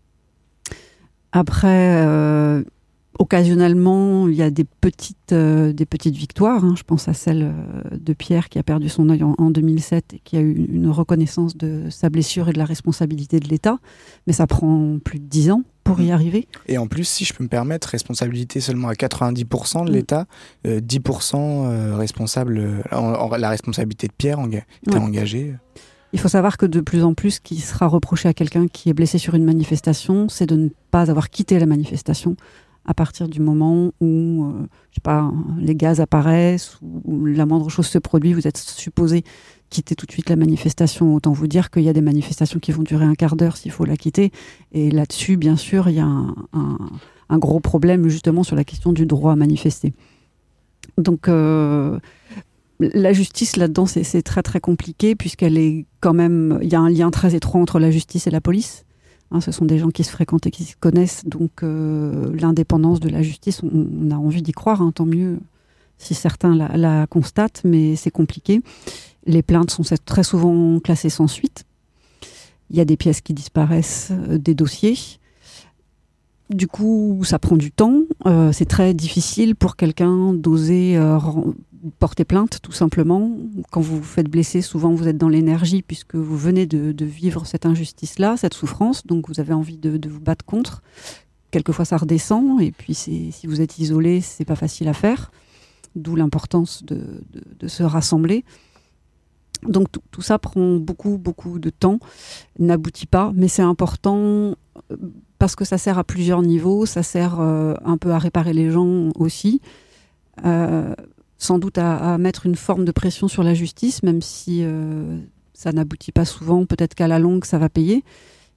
Après, euh, occasionnellement, il y a des petites, euh, des petites victoires. Hein. Je pense à celle euh, de Pierre qui a perdu son œil en, en deux mille sept et qui a eu une reconnaissance de sa blessure et de la responsabilité de l'État. Mais ça prend plus de dix ans pour y arriver. Et en plus, si je peux me permettre, responsabilité seulement à quatre-vingt-dix pour cent de l'État, euh, dix pour cent euh, responsable, euh, en, en, la responsabilité de Pierre enga- était Ouais. engagée. Il faut savoir que de plus en plus, ce qui sera reproché à quelqu'un qui est blessé sur une manifestation, c'est de ne pas avoir quitté la manifestation à partir du moment où, euh, je sais pas, les gaz apparaissent ou la moindre chose se produit, vous êtes supposé quitter tout de suite la manifestation. Autant vous dire qu'il y a des manifestations qui vont durer un quart d'heure s'il faut la quitter. Et là-dessus, bien sûr, il y a un, un, un gros problème justement sur la question du droit à manifester. Donc, euh, la justice là-dedans, c'est, c'est très très compliqué puisqu'elle est quand même, il y a un lien très étroit entre la justice et la police. Hein, ce sont des gens qui se fréquentent et qui se connaissent, donc euh, l'indépendance de la justice, on, on a envie d'y croire, hein, tant mieux si certains la, la constatent, mais c'est compliqué. Les plaintes sont très souvent classées sans suite. Il y a des pièces qui disparaissent, euh, des dossiers. Du coup, ça prend du temps. Euh, c'est très difficile pour quelqu'un d'oser euh, ren- porter plainte, tout simplement. Quand vous vous faites blesser, souvent vous êtes dans l'énergie puisque vous venez de, de vivre cette injustice-là, cette souffrance. Donc vous avez envie de, de vous battre contre. Quelquefois, ça redescend. Et puis, c'est, si vous êtes isolé, c'est pas facile à faire. D'où l'importance de, de, de se rassembler. Donc tout, tout ça prend beaucoup, beaucoup de temps, n'aboutit pas, mais c'est important parce que ça sert à plusieurs niveaux, ça sert euh, un peu à réparer les gens aussi, euh, sans doute à, à mettre une forme de pression sur la justice, même si euh, ça n'aboutit pas souvent, peut-être qu'à la longue ça va payer.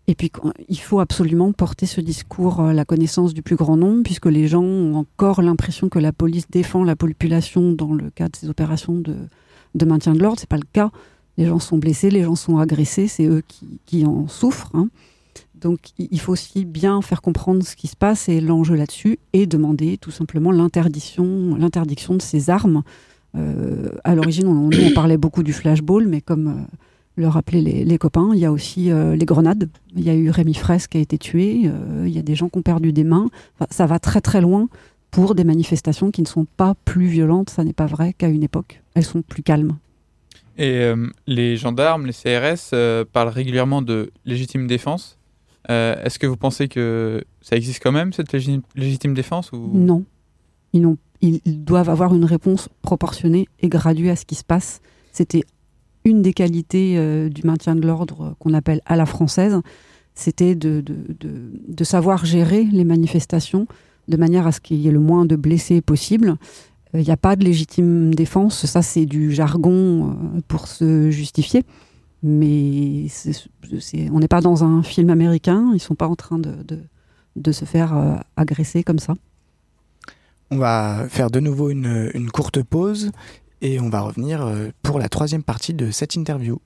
Et puis, il faut absolument porter ce discours à la connaissance du plus grand nombre, puisque les gens ont encore l'impression que la police défend la population dans le cadre de ces opérations de, de maintien de l'ordre. C'est pas le cas. Les gens sont blessés, les gens sont agressés, c'est eux qui, qui en souffrent. Hein. Donc, il faut aussi bien faire comprendre ce qui se passe et l'enjeu là-dessus, et demander tout simplement l'interdiction, l'interdiction de ces armes. Euh, à l'origine, on, nous, on parlait beaucoup du flashball, mais comme... Euh, le rappelaient les, les copains, il y a aussi euh, les grenades. Il y a eu Rémi Fraisse qui a été tué, euh, il y a des gens qui ont perdu des mains. Enfin, ça va très très loin pour des manifestations qui ne sont pas plus violentes. Ça n'est pas vrai qu'à une époque. Elles sont plus calmes. Et euh, les gendarmes, les C R S euh, parlent régulièrement de légitime défense. Euh, est-ce que vous pensez que ça existe quand même, cette légi- légitime défense ou... Non. Ils, n'ont, ils, ils doivent avoir une réponse proportionnée et graduée à ce qui se passe. C'était une des qualités euh, du maintien de l'ordre euh, qu'on appelle à la française, c'était de, de, de, de savoir gérer les manifestations de manière à ce qu'il y ait le moins de blessés possible. Il euh, n'y a pas de légitime défense, ça c'est du jargon euh, pour se justifier, mais c'est, c'est, on n'est pas dans un film américain, ils ne sont pas en train de, de, de se faire euh, agresser comme ça. On va faire de nouveau une, une courte pause. Et on va revenir pour la troisième partie de cette interview.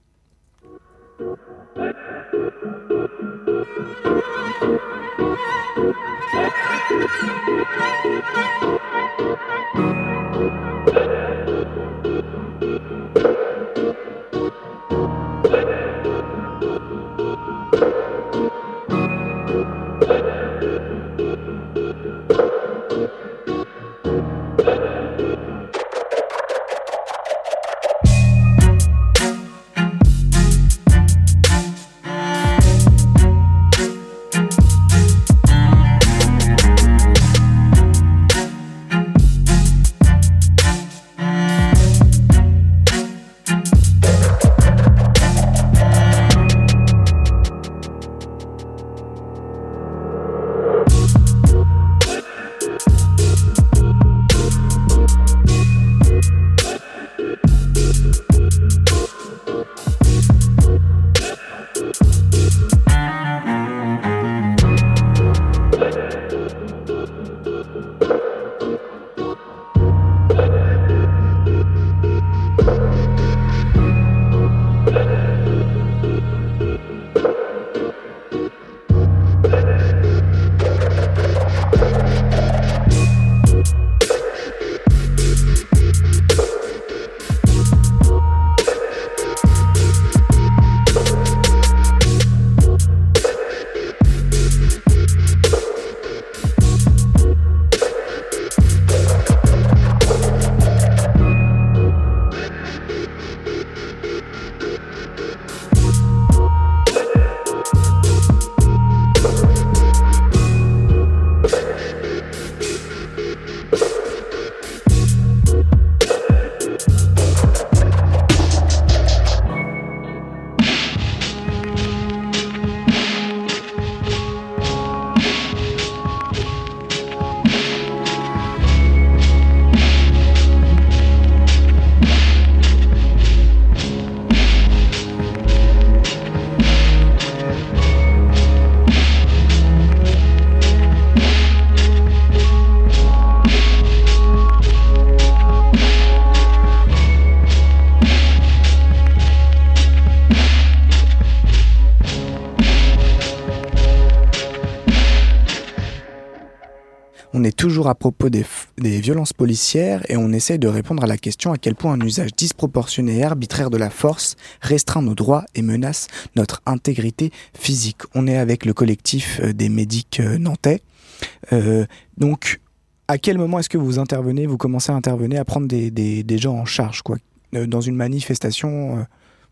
On est toujours à propos des, f- des violences policières et on essaye de répondre à la question à quel point un usage disproportionné et arbitraire de la force restreint nos droits et menace notre intégrité physique. On est avec le collectif euh, des médics euh, nantais. Euh, donc, à quel moment est-ce que vous intervenez, vous commencez à intervenir, à prendre des, des, des gens en charge, quoi, euh, dans une manifestation,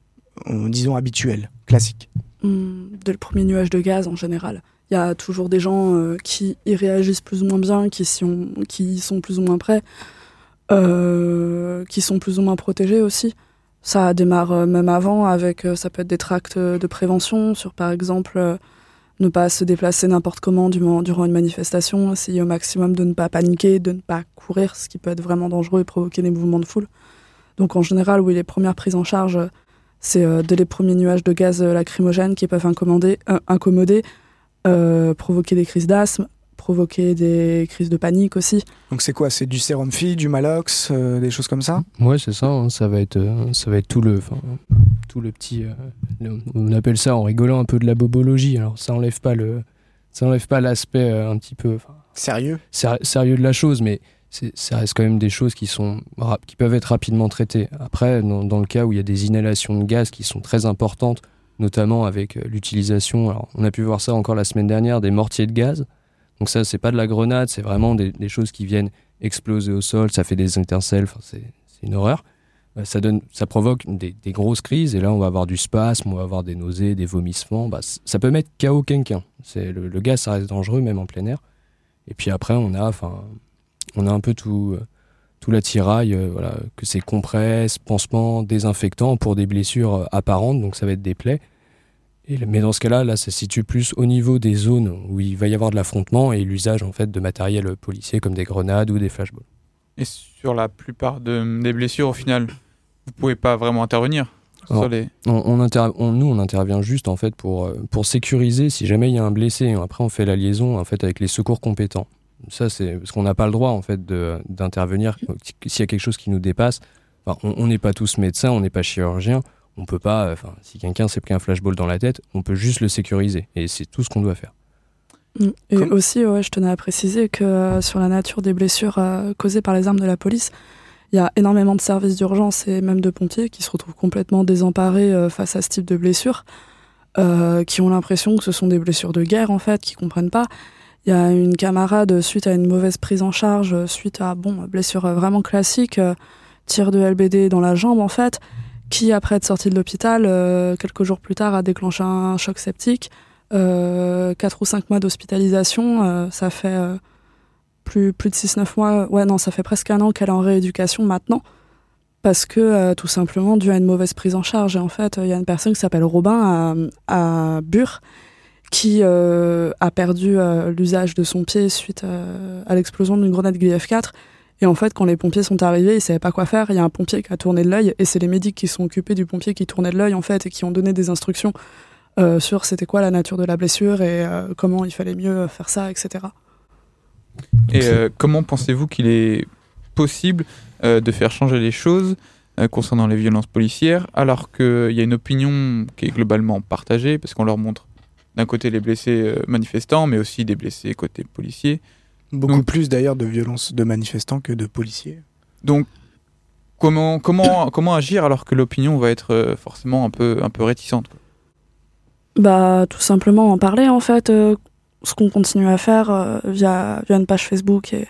euh, disons, habituelle, classique? Hum, dès le premier nuage de gaz, en général. Il y a toujours des gens euh, qui y réagissent plus ou moins bien, qui, sont, qui sont plus ou moins prêts, euh, qui sont plus ou moins protégés aussi. Ça démarre euh, même avant avec, euh, ça peut être des tracts de prévention sur, par exemple, euh, ne pas se déplacer n'importe comment durant, durant une manifestation, essayer au maximum de ne pas paniquer, de ne pas courir, ce qui peut être vraiment dangereux et provoquer des mouvements de foule. Donc en général, oui, les premières prises en charge, C'est euh, dès les premiers nuages de gaz euh, lacrymogènes qui peuvent incommoder, euh, incommoder euh, provoquer des crises d'asthme, provoquer des crises de panique aussi. Donc c'est quoi? C'est du sérum phi, du Malox, euh, des choses comme ça? Ouais, c'est ça. Hein, ça va être, euh, ça va être tout le, tout le petit. Euh, le, on appelle ça en rigolant un peu de la bobologie. Alors ça enlève pas le, ça enlève pas l'aspect euh, un petit peu sérieux, ser- sérieux de la chose, mais c'est, ça reste quand même des choses qui sont, qui peuvent être rapidement traitées. Après, dans, dans le cas où il y a des inhalations de gaz qui sont très importantes, notamment avec l'utilisation. Alors, on a pu voir ça encore la semaine dernière, des mortiers de gaz. Donc ça, c'est pas de la grenade, c'est vraiment des, des choses qui viennent exploser au sol, ça fait des étincelles, enfin, c'est, c'est une horreur. Euh, ça, donne, ça provoque des, des grosses crises, et là, on va avoir du spasme, on va avoir des nausées, des vomissements. Bah, c- ça peut mettre K O quelqu'un. C'est, le, le gaz, ça reste dangereux, même en plein air. Et puis après, on a, enfin, on a un peu tout, euh, tout l'attirail, euh, voilà, que c'est compresses, pansements, désinfectants pour des blessures euh, apparentes, donc ça va être des plaies. Et, mais dans ce cas-là, là, ça se situe plus au niveau des zones où il va y avoir de l'affrontement et l'usage en fait de matériel policier comme des grenades ou des flashballs. Et sur la plupart de, des blessures, au final, vous pouvez pas vraiment intervenir Alors, sur les... on, on inter- on- Nous, on intervient juste en fait pour, euh, pour sécuriser si jamais il y a un blessé. Après, on fait la liaison en fait avec les secours compétents. Ça, c'est parce qu'on n'a pas le droit en fait de, d'intervenir s'il y a quelque chose qui nous dépasse. Enfin, on n'est pas tous médecins, on n'est pas chirurgiens. On peut pas, enfin, si quelqu'un s'est pris un flashball dans la tête, on peut juste le sécuriser. Et c'est tout ce qu'on doit faire. Et Comme... aussi, ouais, je tenais à préciser que euh, sur la nature des blessures euh, causées par les armes de la police, il y a énormément de services d'urgence et même de pompiers qui se retrouvent complètement désemparés euh, face à ce type de blessures, euh, qui ont l'impression que ce sont des blessures de guerre, en fait, qui comprennent pas. Il y a une camarade, suite à une mauvaise prise en charge, suite à bon, blessure vraiment classique, euh, tir de L B D dans la jambe, en fait, qui, après être sorti de l'hôpital, euh, quelques jours plus tard, a déclenché un choc septique. Euh, quatre ou cinq mois d'hospitalisation, euh, ça fait euh, plus, plus de six neuf mois, ouais non, ça fait presque un an qu'elle est en rééducation maintenant, parce que, euh, tout simplement, dû à une mauvaise prise en charge. Et en fait, il y a une personne qui s'appelle Robin à, à Bure, qui euh, a perdu euh, l'usage de son pied suite euh, à l'explosion d'une grenade G F quatre. Et en fait, quand les pompiers sont arrivés, ils savaient pas quoi faire. Il y a un pompier qui a tourné de l'œil, et c'est les médics qui sont occupés du pompier qui tournait de l'œil, en fait, et qui ont donné des instructions euh, sur c'était quoi la nature de la blessure et euh, comment il fallait mieux faire ça, et cetera. Et euh, comment pensez-vous qu'il est possible euh, de faire changer les choses euh, concernant les violences policières, alors qu'il y a une opinion qui est globalement partagée, parce qu'on leur montre d'un côté les blessés euh, manifestants, mais aussi des blessés côté policiers. Beaucoup Donc, plus d'ailleurs de violences de manifestants que de policiers. Donc, comment, comment, comment agir alors que l'opinion va être euh, forcément un peu, un peu réticente, quoi. Bah, tout simplement en parler, en fait. Euh, ce qu'on continue à faire euh, via, via une page Facebook et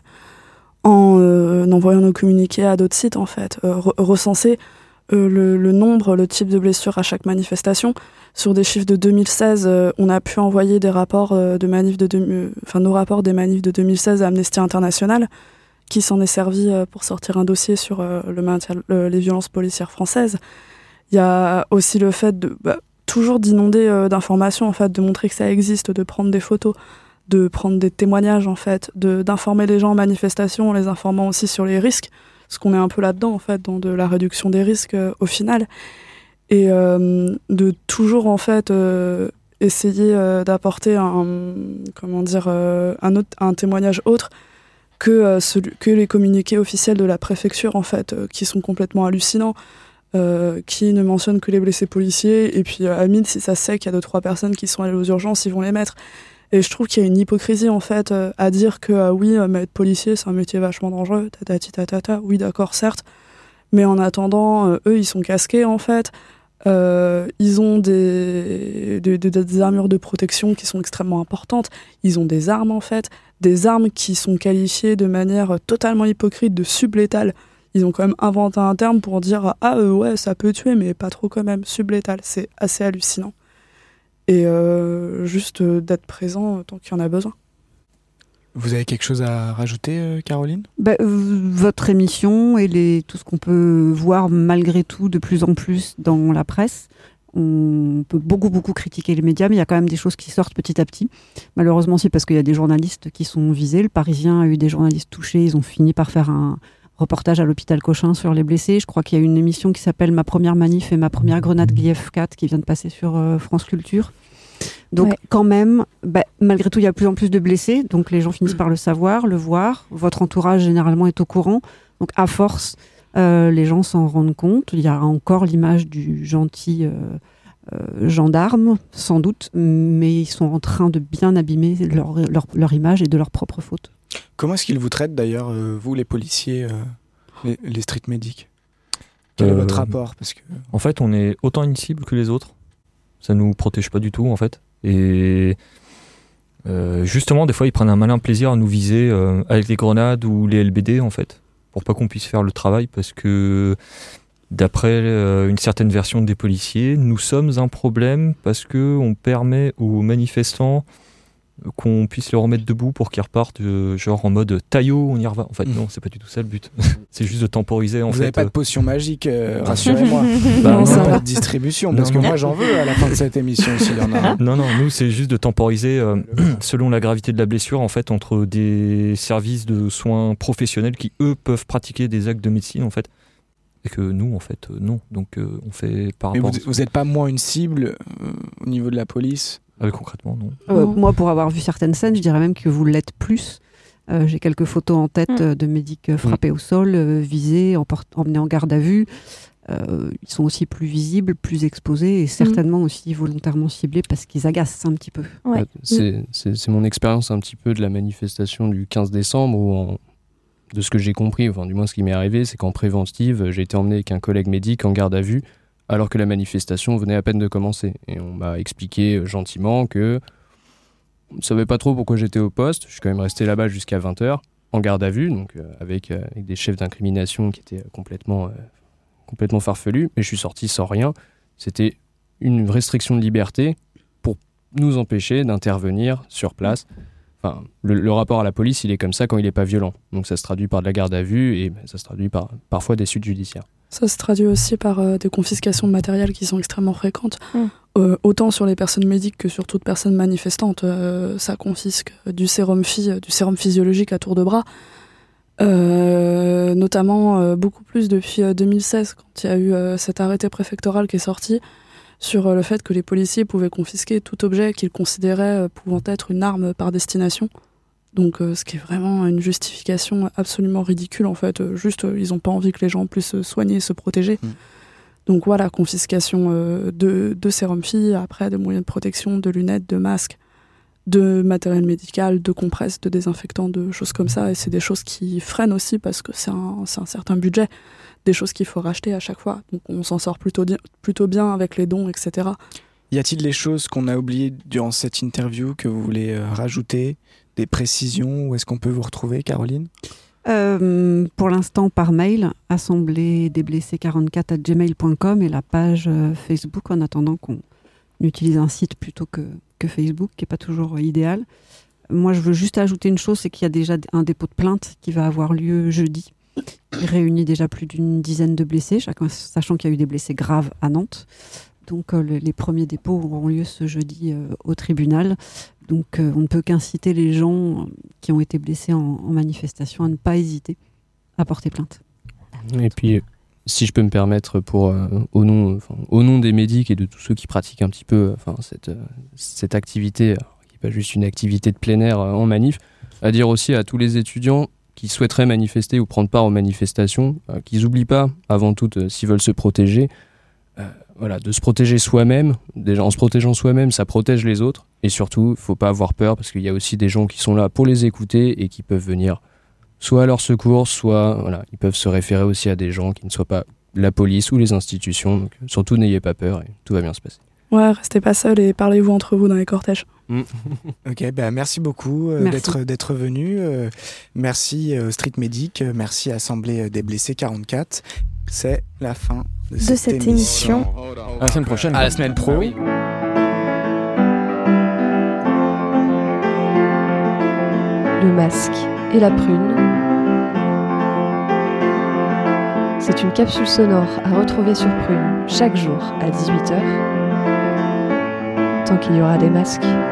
en euh, envoyant nos communiqués à d'autres sites, en fait. Euh, re- recenser euh, le, le nombre, le type de blessures à chaque manifestation. Sur des chiffres de deux mille seize, euh, on a pu envoyer des rapports euh, de manifs de deux, enfin nos rapports des manifs de deux mille seize à Amnesty International, qui s'en est servi euh, pour sortir un dossier sur euh, le maintien, le, les violences policières françaises. Il y a aussi le fait de bah, toujours d'inonder euh, d'informations, en fait, de montrer que ça existe, de prendre des photos, de prendre des témoignages, en fait, de d'informer les gens en manifestation, en les informant aussi sur les risques, parce qu'on est un peu là-dedans, en fait, dans de la réduction des risques euh, au final. Et euh, de toujours, en fait, euh, essayer euh, d'apporter un, comment dire, euh, un, autre, un témoignage autre que, euh, celui, que les communiqués officiels de la préfecture, en fait, euh, qui sont complètement hallucinants, euh, qui ne mentionnent que les blessés policiers. Et puis, euh, à mille, si ça se sait qu'il y a deux, trois personnes qui sont allées aux urgences, ils vont les mettre. Et je trouve qu'il y a une hypocrisie, en fait, euh, à dire que, euh, oui, euh, mais être policier, c'est un métier vachement dangereux, tatati tatata, oui, d'accord, certes. Mais en attendant, euh, eux, ils sont casqués, en fait. Euh, ils ont des, des, des, des armures de protection qui sont extrêmement importantes. Ils ont des armes, en fait. Des armes qui sont qualifiées de manière totalement hypocrite de sublétales. Ils ont quand même inventé un terme pour dire « Ah, euh, ouais, ça peut tuer, mais pas trop quand même. Sublétal ». C'est assez hallucinant. Et euh, juste euh, d'être présent tant qu'il y en a besoin. Vous avez quelque chose à rajouter, euh, Caroline ? Bah, euh, votre émission et les, tout ce qu'on peut voir malgré tout de plus en plus dans la presse. On peut beaucoup, beaucoup critiquer les médias, mais il y a quand même des choses qui sortent petit à petit. Malheureusement, c'est parce qu'il y a des journalistes qui sont visés. Le Parisien a eu des journalistes touchés. Ils ont fini par faire un reportage à l'hôpital Cochin sur les blessés. Je crois qu'il y a une émission qui s'appelle Ma première manif et ma première grenade G L I F quatre qui vient de passer sur euh, France Culture. Donc Ouais. quand même, bah, malgré tout, il y a de plus en plus de blessés. Donc les gens finissent par le savoir, le voir. Votre entourage généralement est au courant. Donc à force, euh, les gens s'en rendent compte. Il y a encore l'image du gentil euh, euh, gendarme, sans doute, mais ils sont en train de bien abîmer leur, leur, leur image et de leur propre faute. Comment est-ce qu'ils vous traitent d'ailleurs, euh, vous les policiers, euh, les, les street medics? Quel est Euh, votre rapport? Parce que... En fait, on est autant une cible que les autres. Ça nous protège pas du tout, en fait. Et euh, justement, des fois, ils prennent un malin plaisir à nous viser euh, avec les grenades ou les L B D, en fait, pour pas qu'on puisse faire le travail, parce que d'après euh, une certaine version des policiers, nous sommes un problème parce que on permet aux manifestants qu'on puisse les remettre debout pour qu'ils repartent euh, genre en mode taillot, on y reva. En fait, non, c'est pas du tout ça le but. C'est juste de temporiser, en Vous fait. n'avez pas de potion magique, euh, rassurez-moi. Bah, non, non, ça non. pas de distribution, parce Non, que non. moi j'en veux à la fin de cette émission s'il y en a. Non, non, nous c'est juste de temporiser euh, selon la gravité de la blessure, en fait, entre des services de soins professionnels qui, eux, peuvent pratiquer des actes de médecine, en fait. Et que nous, en fait, euh, non. Donc euh, on fait par Mais rapport... vous n'êtes pas moins une cible euh, au niveau de la police? Ah, concrètement, non. Euh, moi, pour avoir vu certaines scènes, je dirais même que vous l'êtes plus. Euh, j'ai quelques photos en tête euh, de médics euh, frappés au sol, euh, visés, emport- emmenés en garde à vue. Euh, ils sont aussi plus visibles, plus exposés et certainement aussi volontairement ciblés parce qu'ils agacent un petit peu. Ouais. C'est, c'est, c'est mon expérience un petit peu de la manifestation du quinze décembre où, en- de ce que j'ai compris, enfin du moins ce qui m'est arrivé, c'est qu'en préventive, j'ai été emmené avec un collègue médic en garde à vue alors que la manifestation venait à peine de commencer. Et on m'a expliqué gentiment que on ne savait pas trop pourquoi j'étais au poste. Je suis quand même resté là-bas jusqu'à vingt heures en garde à vue, donc euh, avec, euh, avec des chefs d'incrimination qui étaient complètement, euh, complètement farfelus, mais je suis sorti sans rien. C'était une restriction de liberté pour nous empêcher d'intervenir sur place. Enfin, le, le rapport à la police, il est comme ça quand il n'est pas violent. Donc ça se traduit par de la garde à vue et ben, ça se traduit par parfois des suites judiciaires. Ça se traduit aussi par euh, des confiscations de matériel qui sont extrêmement fréquentes. Mm. Euh, autant sur les personnes médiques que sur toute personne manifestante. Euh, ça confisque du sérum phy- du sérum physiologique à tour de bras. Euh, notamment euh, beaucoup plus depuis euh, deux mille seize, quand il y a eu euh, cet arrêté préfectoral qui est sorti sur euh, le fait que les policiers pouvaient confisquer tout objet qu'ils considéraient euh, pouvant être une arme par destination. Donc euh, ce qui est vraiment une justification absolument ridicule en fait. Euh, juste, euh, ils n'ont pas envie que les gens puissent se soigner et se protéger. Mm. Donc voilà, confiscation euh, de, de sérum phy, après de moyens de protection, de lunettes, de masques, de matériel médical, de compresses, de désinfectants, de choses comme ça. Et c'est des choses qui freinent aussi parce que c'est un, c'est un certain budget, des choses qu'il faut racheter à chaque fois. Donc on s'en sort plutôt, di- plutôt bien avec les dons, et cetera. Y a-t-il des choses qu'on a oubliées durant cette interview que vous voulez euh, rajouter? Des précisions? Où est-ce qu'on peut vous retrouver, Caroline? Euh, pour l'instant, par mail, assemblée des blessés quarante-quatre arobase gmail point com et la page euh, Facebook en attendant qu'on utilise un site plutôt que, que Facebook, qui n'est pas toujours euh, idéal. Moi, je veux juste ajouter une chose, c'est qu'il y a déjà un dépôt de plainte qui va avoir lieu jeudi. Il réunit déjà plus d'une dizaine de blessés, chacun, sachant qu'il y a eu des blessés graves à Nantes. Donc euh, le, les premiers dépôts auront lieu ce jeudi euh, au tribunal. Donc euh, on ne peut qu'inciter les gens qui ont été blessés en, en manifestation à ne pas hésiter à porter plainte. Et puis, si je peux me permettre, pour, euh, au, nom, enfin, au nom des médics et de tous ceux qui pratiquent un petit peu enfin, cette, euh, cette activité, alors, qui n'est pas juste une activité de plein air euh, en manif, à dire aussi à tous les étudiants qui souhaiteraient manifester ou prendre part aux manifestations, euh, qu'ils n'oublient pas, avant tout, euh, s'ils veulent se protéger, euh, voilà, de se protéger soi-même. Déjà, en se protégeant soi-même, ça protège les autres. Et surtout, il ne faut pas avoir peur, parce qu'il y a aussi des gens qui sont là pour les écouter et qui peuvent venir soit à leur secours, soit voilà, ils peuvent se référer aussi à des gens qui ne soient pas la police ou les institutions. Donc, surtout, n'ayez pas peur et tout va bien se passer. Ouais, restez pas seuls et parlez-vous entre vous dans les cortèges. Mm. Ok, bah merci beaucoup euh, Merci. d'être d'être venu. Euh, merci euh, Street Medic, euh, merci Assemblée des blessés quarante-quatre. C'est la fin de, De cette, cette émission. émission. À la semaine prochaine. À la semaine pro. Ah oui. Le masque et la prune. C'est une capsule sonore à retrouver sur Prune chaque jour à dix-huit heures. Tant qu'il y aura des masques.